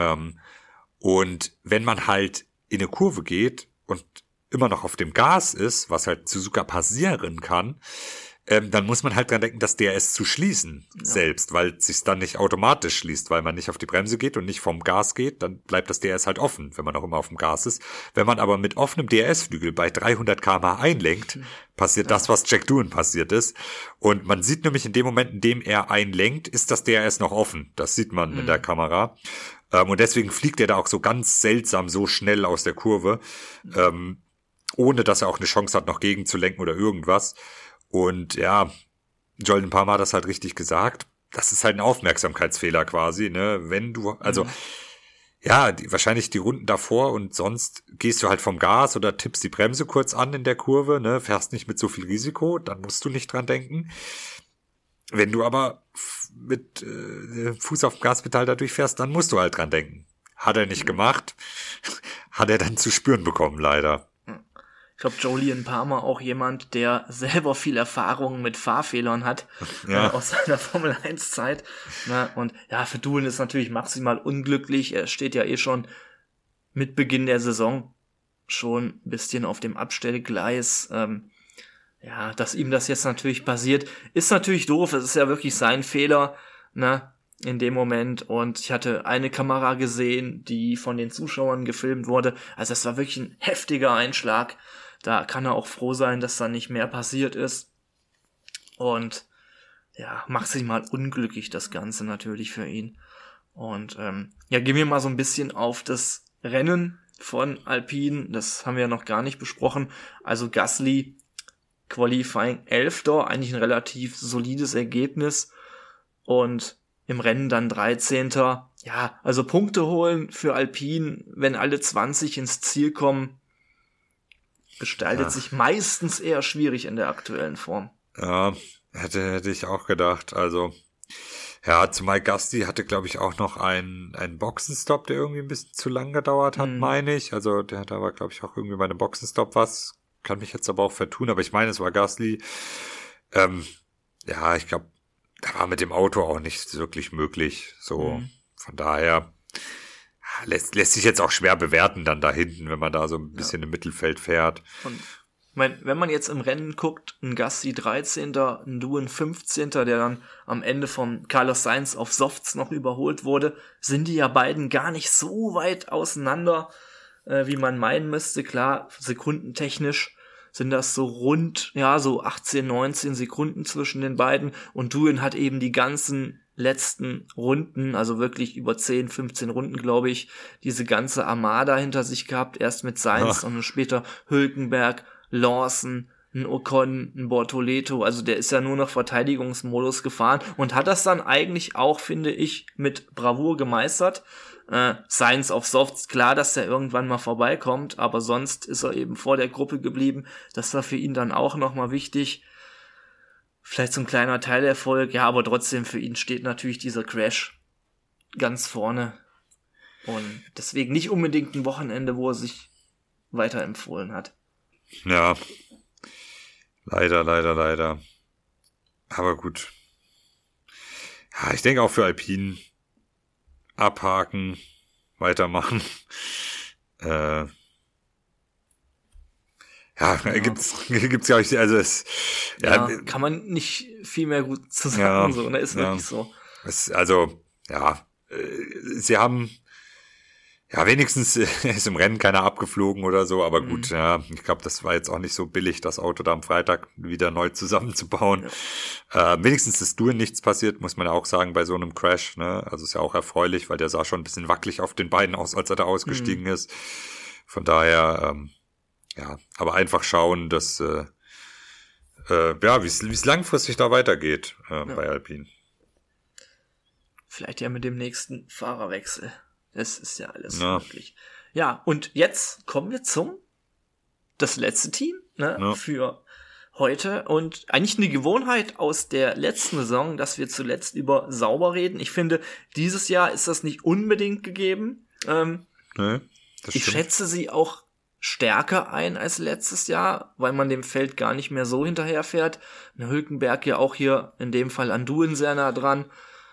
Und wenn man halt in eine Kurve geht und immer noch auf dem Gas ist, was halt Suzuka passieren kann, dann muss man halt dran denken, das DRS zu schließen selbst, weil es sich dann nicht automatisch schließt, weil man nicht auf die Bremse geht und nicht vom Gas geht, dann bleibt das DRS halt offen, wenn man auch immer auf dem Gas ist. Wenn man aber mit offenem DRS-Flügel bei 300 km/h einlenkt, passiert das, was Jack Doohan passiert ist. Und man sieht nämlich in dem Moment, in dem er einlenkt, ist das DRS noch offen. Das sieht man in der Kamera. Und deswegen fliegt er da auch so ganz seltsam so schnell aus der Kurve, ohne dass er auch eine Chance hat, noch gegenzulenken oder irgendwas. Und ja, Jolyon Palmer hat das halt richtig gesagt. Das ist halt ein Aufmerksamkeitsfehler quasi, ne? Wenn du, also, wahrscheinlich die Runden davor und sonst gehst du halt vom Gas oder tippst die Bremse kurz an in der Kurve, ne? Fährst nicht mit so viel Risiko, dann musst du nicht dran denken. Wenn du aber mit Fuß auf dem Gaspedal da durchfährst, dann musst du halt dran denken. Hat er nicht gemacht, hat er dann zu spüren bekommen, leider. Ich glaube, Jolyon Palmer auch jemand, der selber viel Erfahrung mit Fahrfehlern hat, aus seiner Formel-1-Zeit. Und ja, für Doohan ist natürlich maximal unglücklich. Er steht ja schon mit Beginn der Saison schon ein bisschen auf dem Abstellgleis. Dass ihm das jetzt natürlich passiert, ist natürlich doof. Es ist ja wirklich sein Fehler, in dem Moment. Und ich hatte eine Kamera gesehen, die von den Zuschauern gefilmt wurde. Also es war wirklich ein heftiger Einschlag. Da kann er auch froh sein, dass da nicht mehr passiert ist. Und ja, maximal unglücklich das Ganze natürlich für ihn. Und gehen wir mal so ein bisschen auf das Rennen von Alpine. Das haben wir ja noch gar nicht besprochen. Also Gasly, Qualifying 11. Eigentlich ein relativ solides Ergebnis. Und im Rennen dann 13. Ja, also Punkte holen für Alpine, wenn alle 20 ins Ziel kommen, gestaltet sich meistens eher schwierig in der aktuellen Form. Ja, hätte ich auch gedacht. Also, ja, zumal Gasly hatte, glaube ich, auch noch einen Boxenstopp, der irgendwie ein bisschen zu lang gedauert hat, meine ich. Also, der hatte aber, glaube ich, auch irgendwie bei einem Boxenstopp was. Kann mich jetzt aber auch vertun, aber ich meine, es war Gasly. Ich glaube, da war mit dem Auto auch nicht wirklich möglich. So, von daher lässt sich jetzt auch schwer bewerten dann da hinten, wenn man da so ein bisschen im Mittelfeld fährt. Und wenn man jetzt im Rennen guckt, ein Gasly 13., ein Doohan 15., der dann am Ende von Carlos Sainz auf Softs noch überholt wurde, sind die ja beiden gar nicht so weit auseinander, wie man meinen müsste. Klar, sekundentechnisch sind das so rund, so 18, 19 Sekunden zwischen den beiden. Und Doohan hat eben die ganzen letzten Runden, also wirklich über 10, 15 Runden, glaube ich, diese ganze Armada hinter sich gehabt. Erst mit Sainz und später Hülkenberg, Lawson, ein Ocon, ein Bortoleto. Also der ist ja nur noch Verteidigungsmodus gefahren und hat das dann eigentlich auch, finde ich, mit Bravour gemeistert. Sainz auf Softs, klar, dass der irgendwann mal vorbeikommt, aber sonst ist er eben vor der Gruppe geblieben. Das war für ihn dann auch nochmal wichtig. Vielleicht so ein kleiner Teilerfolg, aber trotzdem für ihn steht natürlich dieser Crash ganz vorne. Und deswegen nicht unbedingt ein Wochenende, wo er sich weiterempfohlen hat. Ja, leider. Aber gut. Ja, ich denke auch für Alpine abhaken, weitermachen. Gibt's glaube ich, also es kann man nicht viel mehr gut zu sagen, so, ne, ist wirklich so. Sie haben wenigstens ist im Rennen keiner abgeflogen oder so, aber gut, ich glaube, das war jetzt auch nicht so billig, das Auto da am Freitag wieder neu zusammenzubauen. Ja. Wenigstens ist Doohan nichts passiert, muss man ja auch sagen, bei so einem Crash, ne? Also ist ja auch erfreulich, weil der sah schon ein bisschen wackelig auf den Beinen aus, als er da ausgestiegen ist. Von daher, aber einfach schauen, dass wie es langfristig da weitergeht bei Alpine. Vielleicht ja mit dem nächsten Fahrerwechsel. Das ist ja alles möglich. Ja, und jetzt kommen wir das letzte Team für heute. Und eigentlich eine Gewohnheit aus der letzten Saison, dass wir zuletzt über Sauber reden. Ich finde, dieses Jahr ist das nicht unbedingt gegeben. Nee, ich schätze sie auch stärker ein als letztes Jahr, weil man dem Feld gar nicht mehr so hinterherfährt. Hülkenberg ja auch hier in dem Fall an Duen sehr nah dran.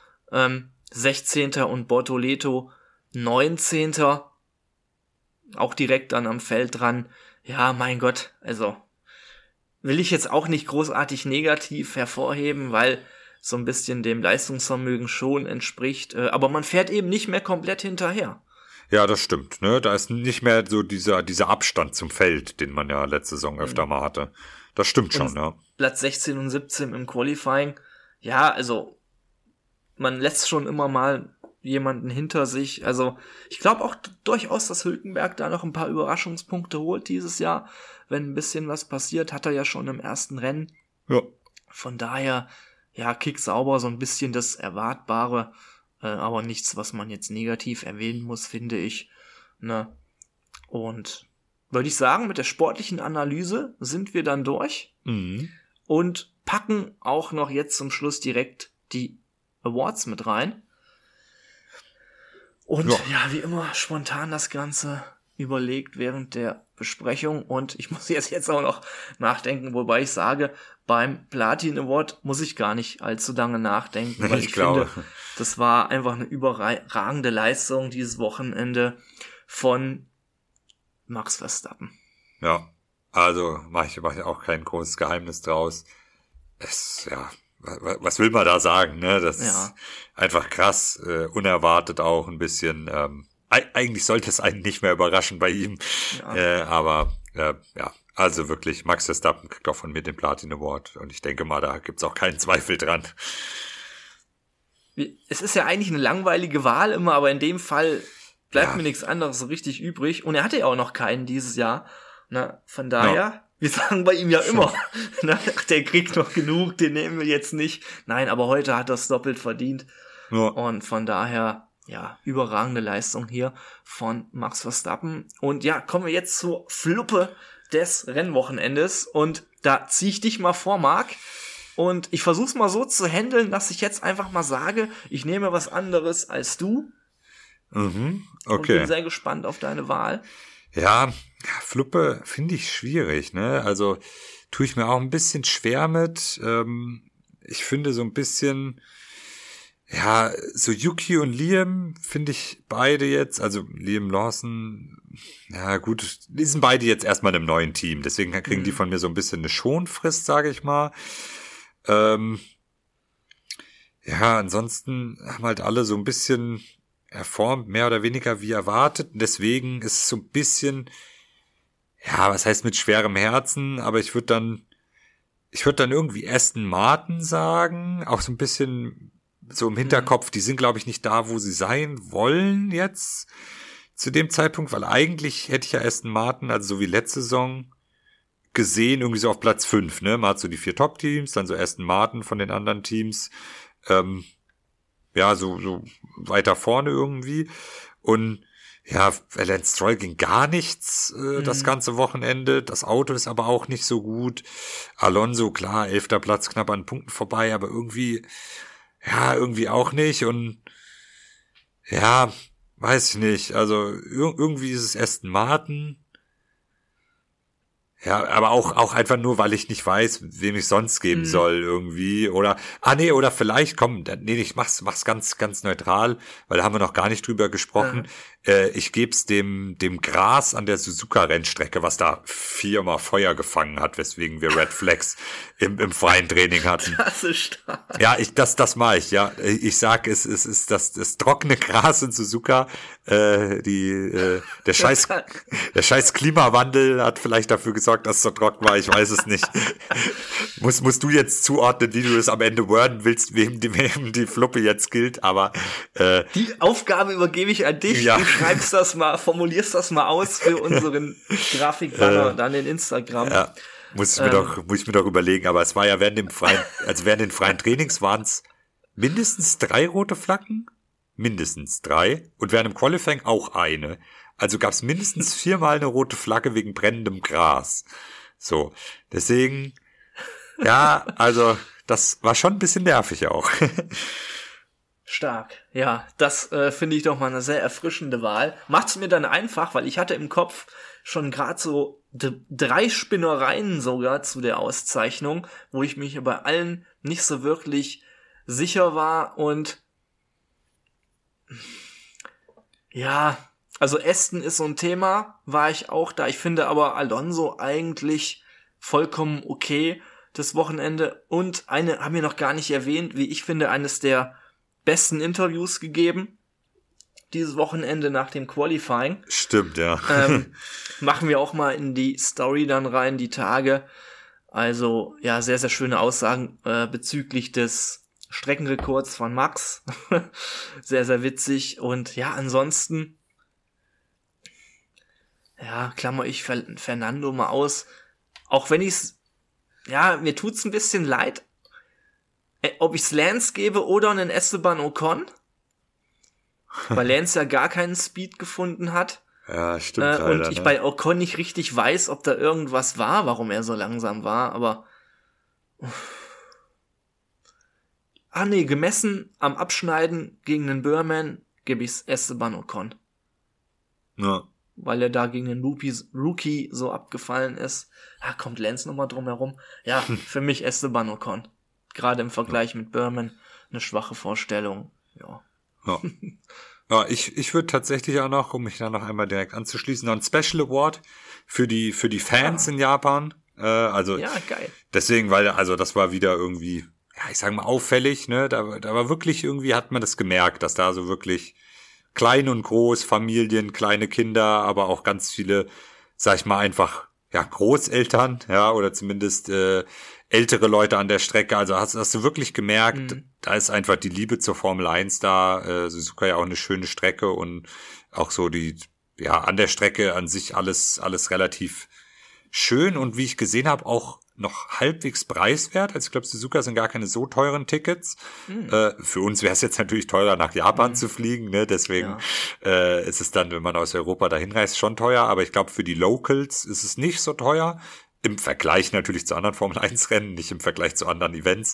16. und Bortoleto 19. Auch direkt dann am Feld dran. Ja, mein Gott, also will ich jetzt auch nicht großartig negativ hervorheben, weil so ein bisschen dem Leistungsvermögen schon entspricht. Aber man fährt eben nicht mehr komplett hinterher. Ja, das stimmt, ne? Da ist nicht mehr so dieser Abstand zum Feld, den man ja letzte Saison öfter mal hatte. Das stimmt schon, ja. Platz 16 und 17 im Qualifying. Ja, also man lässt schon immer mal jemanden hinter sich. Also ich glaube auch durchaus, dass Hülkenberg da noch ein paar Überraschungspunkte holt dieses Jahr. Wenn ein bisschen was passiert, hat er ja schon im ersten Rennen. Ja. Von daher, ja, kicksauber, so ein bisschen das Erwartbare. Aber nichts, was man jetzt negativ erwähnen muss, finde ich. Ne? Und würde ich sagen, mit der sportlichen Analyse sind wir dann durch und packen auch noch jetzt zum Schluss direkt die Awards mit rein. Und ja, wie immer spontan das Ganze überlegt während der Besprechung und ich muss jetzt auch noch nachdenken, wobei ich sage, beim Platin Award muss ich gar nicht allzu lange nachdenken, weil ich finde, das war einfach eine überragende Leistung dieses Wochenende von Max Verstappen. Ja, also mache ich auch kein großes Geheimnis draus. Was will man da sagen, ne? Das ist einfach krass, unerwartet auch ein bisschen. Eigentlich sollte es einen nicht mehr überraschen bei ihm, aber also wirklich, Max Verstappen kriegt auch von mir den Platin Award und ich denke mal, da gibt's auch keinen Zweifel dran. Es ist ja eigentlich eine langweilige Wahl immer, aber in dem Fall bleibt mir nichts anderes so richtig übrig und er hatte ja auch noch keinen dieses Jahr, na, von daher, wir sagen bei ihm ja immer, na, der kriegt noch genug, den nehmen wir jetzt nicht, nein, aber heute hat er es doppelt verdient und von daher ja, überragende Leistung hier von Max Verstappen. Und ja, kommen wir jetzt zur Fluppe des Rennwochenendes. Und da ziehe ich dich mal vor, Marc. Und ich versuche es mal so zu handeln, dass ich jetzt einfach mal sage, ich nehme was anderes als du. Okay. Und bin sehr gespannt auf deine Wahl. Ja, Fluppe finde ich schwierig, ne? Also tue ich mir auch ein bisschen schwer mit. Ich finde so ein bisschen... Ja, so Yuki und Liam finde ich beide jetzt, also Liam Lawson, ja gut, die sind beide jetzt erstmal in einem neuen Team, deswegen kriegen die von mir so ein bisschen eine Schonfrist, sage ich mal. Ja, ansonsten haben halt alle so ein bisschen erformt, mehr oder weniger wie erwartet, deswegen ist es so ein bisschen, ja, was heißt mit schwerem Herzen, aber ich würde dann irgendwie Aston Martin sagen, auch so ein bisschen so im Hinterkopf, die sind, glaube ich, nicht da, wo sie sein wollen jetzt zu dem Zeitpunkt, weil eigentlich hätte ich ja Aston Martin, also so wie letzte Saison, gesehen, irgendwie so auf Platz 5, ne? Man hat so die 4 Top-Teams, dann so Aston Martin von den anderen Teams, so weiter vorne irgendwie. Und ja, bei Lance Stroll ging gar nichts das ganze Wochenende. Das Auto ist aber auch nicht so gut. Alonso, klar, 11. Platz, knapp an Punkten vorbei, aber irgendwie auch nicht und ja, weiß ich nicht, also irgendwie ist es Aston Martin, ja, aber auch einfach nur, weil ich nicht weiß, wem ich sonst geben soll irgendwie oder vielleicht, ich mach's ganz neutral, weil da haben wir noch gar nicht drüber gesprochen. Ich geb's dem Gras an der Suzuka-Rennstrecke, was da 4-mal Feuer gefangen hat, weswegen wir Red Flags im freien Training hatten. Das ist stark. Ja, das mache ich, ja. Ich sag, es ist das trockene Gras in Suzuka, der scheiß Klimawandel hat vielleicht dafür gesorgt, dass es so trocken war, ich weiß es nicht. Musst du jetzt zuordnen, wie du das am Ende worden willst, wem die Fluppe jetzt gilt, aber die Aufgabe übergebe ich an dich. Ja. Du schreibst das mal, formulierst das mal aus für unseren Grafikbanner dann in Instagram. Ja, muss ich mir doch überlegen, aber es war ja während den freien Trainings waren es mindestens 3 rote Flaggen, mindestens 3 und während dem Qualifying auch eine. Also gab es mindestens 4-mal eine rote Flagge wegen brennendem Gras. So, deswegen, ja, also das war schon ein bisschen nervig auch. Stark. Ja, das finde ich doch mal eine sehr erfrischende Wahl. Macht's mir dann einfach, weil ich hatte im Kopf schon gerade so 3 Spinnereien sogar zu der Auszeichnung, wo ich mich bei allen nicht so wirklich sicher war. Und ja, also Aston ist so ein Thema, war ich auch da. Ich finde aber Alonso eigentlich vollkommen okay das Wochenende. Und eine haben wir noch gar nicht erwähnt, wie ich finde, eines der besten Interviews gegeben dieses Wochenende nach dem Qualifying. Stimmt, ja. Machen wir auch mal in die Story dann rein, die Tage. Also, ja, sehr, sehr schöne Aussagen bezüglich des Streckenrekords von Max. Sehr, sehr witzig. Und ja, ansonsten, ja, klammer ich Fernando mal aus. Auch wenn mir tut's ein bisschen leid, ob ich's Lance gebe oder einen Esteban Ocon. Weil Lance ja gar keinen Speed gefunden hat. Ja, stimmt leider, und ich bei Ocon nicht richtig weiß, ob da irgendwas war, warum er so langsam war, aber gemessen am Abschneiden gegen den Burman gebe ich's Esteban Ocon. Ja. Weil er da gegen den Rookie so abgefallen ist. Ja, kommt Lance nochmal drum herum. Ja, für mich Esteban Ocon. Gerade im Vergleich mit Burman eine schwache Vorstellung. Ja. Ja, ich würde tatsächlich auch noch, um mich da noch einmal direkt anzuschließen, noch ein Special Award für die Fans in Japan. Also ja, geil. Deswegen, weil das war wieder irgendwie, ja, ich sag mal auffällig, ne? Da war wirklich irgendwie, hat man das gemerkt, dass da so wirklich klein und groß, Familien, kleine Kinder, aber auch ganz viele, sag ich mal, einfach ja Großeltern, ja, oder zumindest ältere Leute an der Strecke. Also hast du wirklich gemerkt, da ist einfach die Liebe zur Formel 1 da. Suzuka ja auch eine schöne Strecke und auch so an der Strecke an sich alles relativ schön und wie ich gesehen habe, auch noch halbwegs preiswert. Also ich glaube, Suzuka sind gar keine so teuren Tickets. Für uns wäre es jetzt natürlich teurer, nach Japan zu fliegen, ne? Deswegen ist es dann, wenn man aus Europa dahin reist, schon teuer. Aber ich glaube, für die Locals ist es nicht so teuer. Im Vergleich natürlich zu anderen Formel-1-Rennen, nicht im Vergleich zu anderen Events.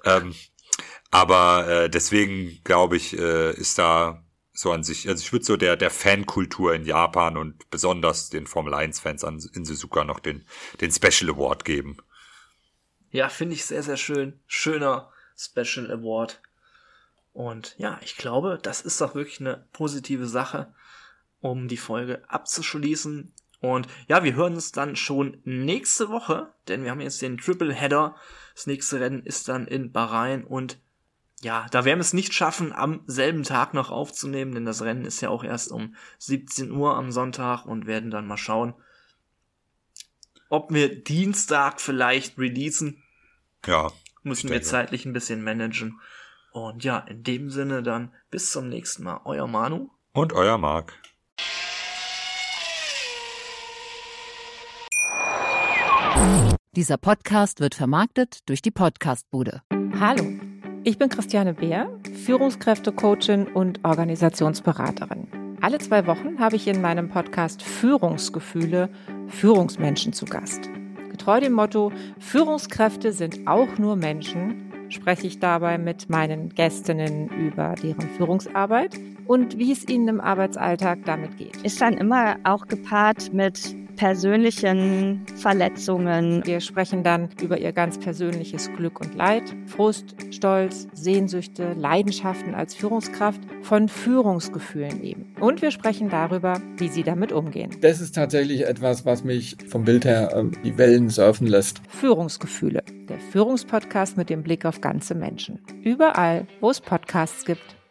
Aber deswegen, glaube ich, ist da so an sich, also ich würde so der Fankultur in Japan und besonders den Formel-1-Fans in Suzuka noch den Special Award geben. Ja, finde ich sehr, sehr schön. Schöner Special Award. Und ja, ich glaube, das ist doch wirklich eine positive Sache, um die Folge abzuschließen. Und ja, wir hören uns dann schon nächste Woche, denn wir haben jetzt den Triple Header. Das nächste Rennen ist dann in Bahrain und ja, da werden wir es nicht schaffen, am selben Tag noch aufzunehmen, denn das Rennen ist ja auch erst um 17 Uhr am Sonntag und werden dann mal schauen, ob wir Dienstag vielleicht releasen. Ja. Müssen wir zeitlich ein bisschen managen. Und ja, in dem Sinne dann bis zum nächsten Mal. Euer Manu. Und euer Marc. Dieser Podcast wird vermarktet durch die Podcast-Bude. Hallo, ich bin Christiane Beer, Führungskräfte-Coachin und Organisationsberaterin. Alle 2 Wochen habe ich in meinem Podcast Führungsgefühle Führungsmenschen zu Gast. Getreu dem Motto, Führungskräfte sind auch nur Menschen, spreche ich dabei mit meinen Gästinnen über deren Führungsarbeit und wie es ihnen im Arbeitsalltag damit geht. Ist dann immer auch gepaart mit persönlichen Verletzungen. Wir sprechen dann über ihr ganz persönliches Glück und Leid, Frust, Stolz, Sehnsüchte, Leidenschaften als Führungskraft, von Führungsgefühlen eben. Und wir sprechen darüber, wie sie damit umgehen. Das ist tatsächlich etwas, was mich vom Bild her die Wellen surfen lässt. Führungsgefühle, der Führungspodcast mit dem Blick auf ganze Menschen. Überall, wo es Podcasts gibt.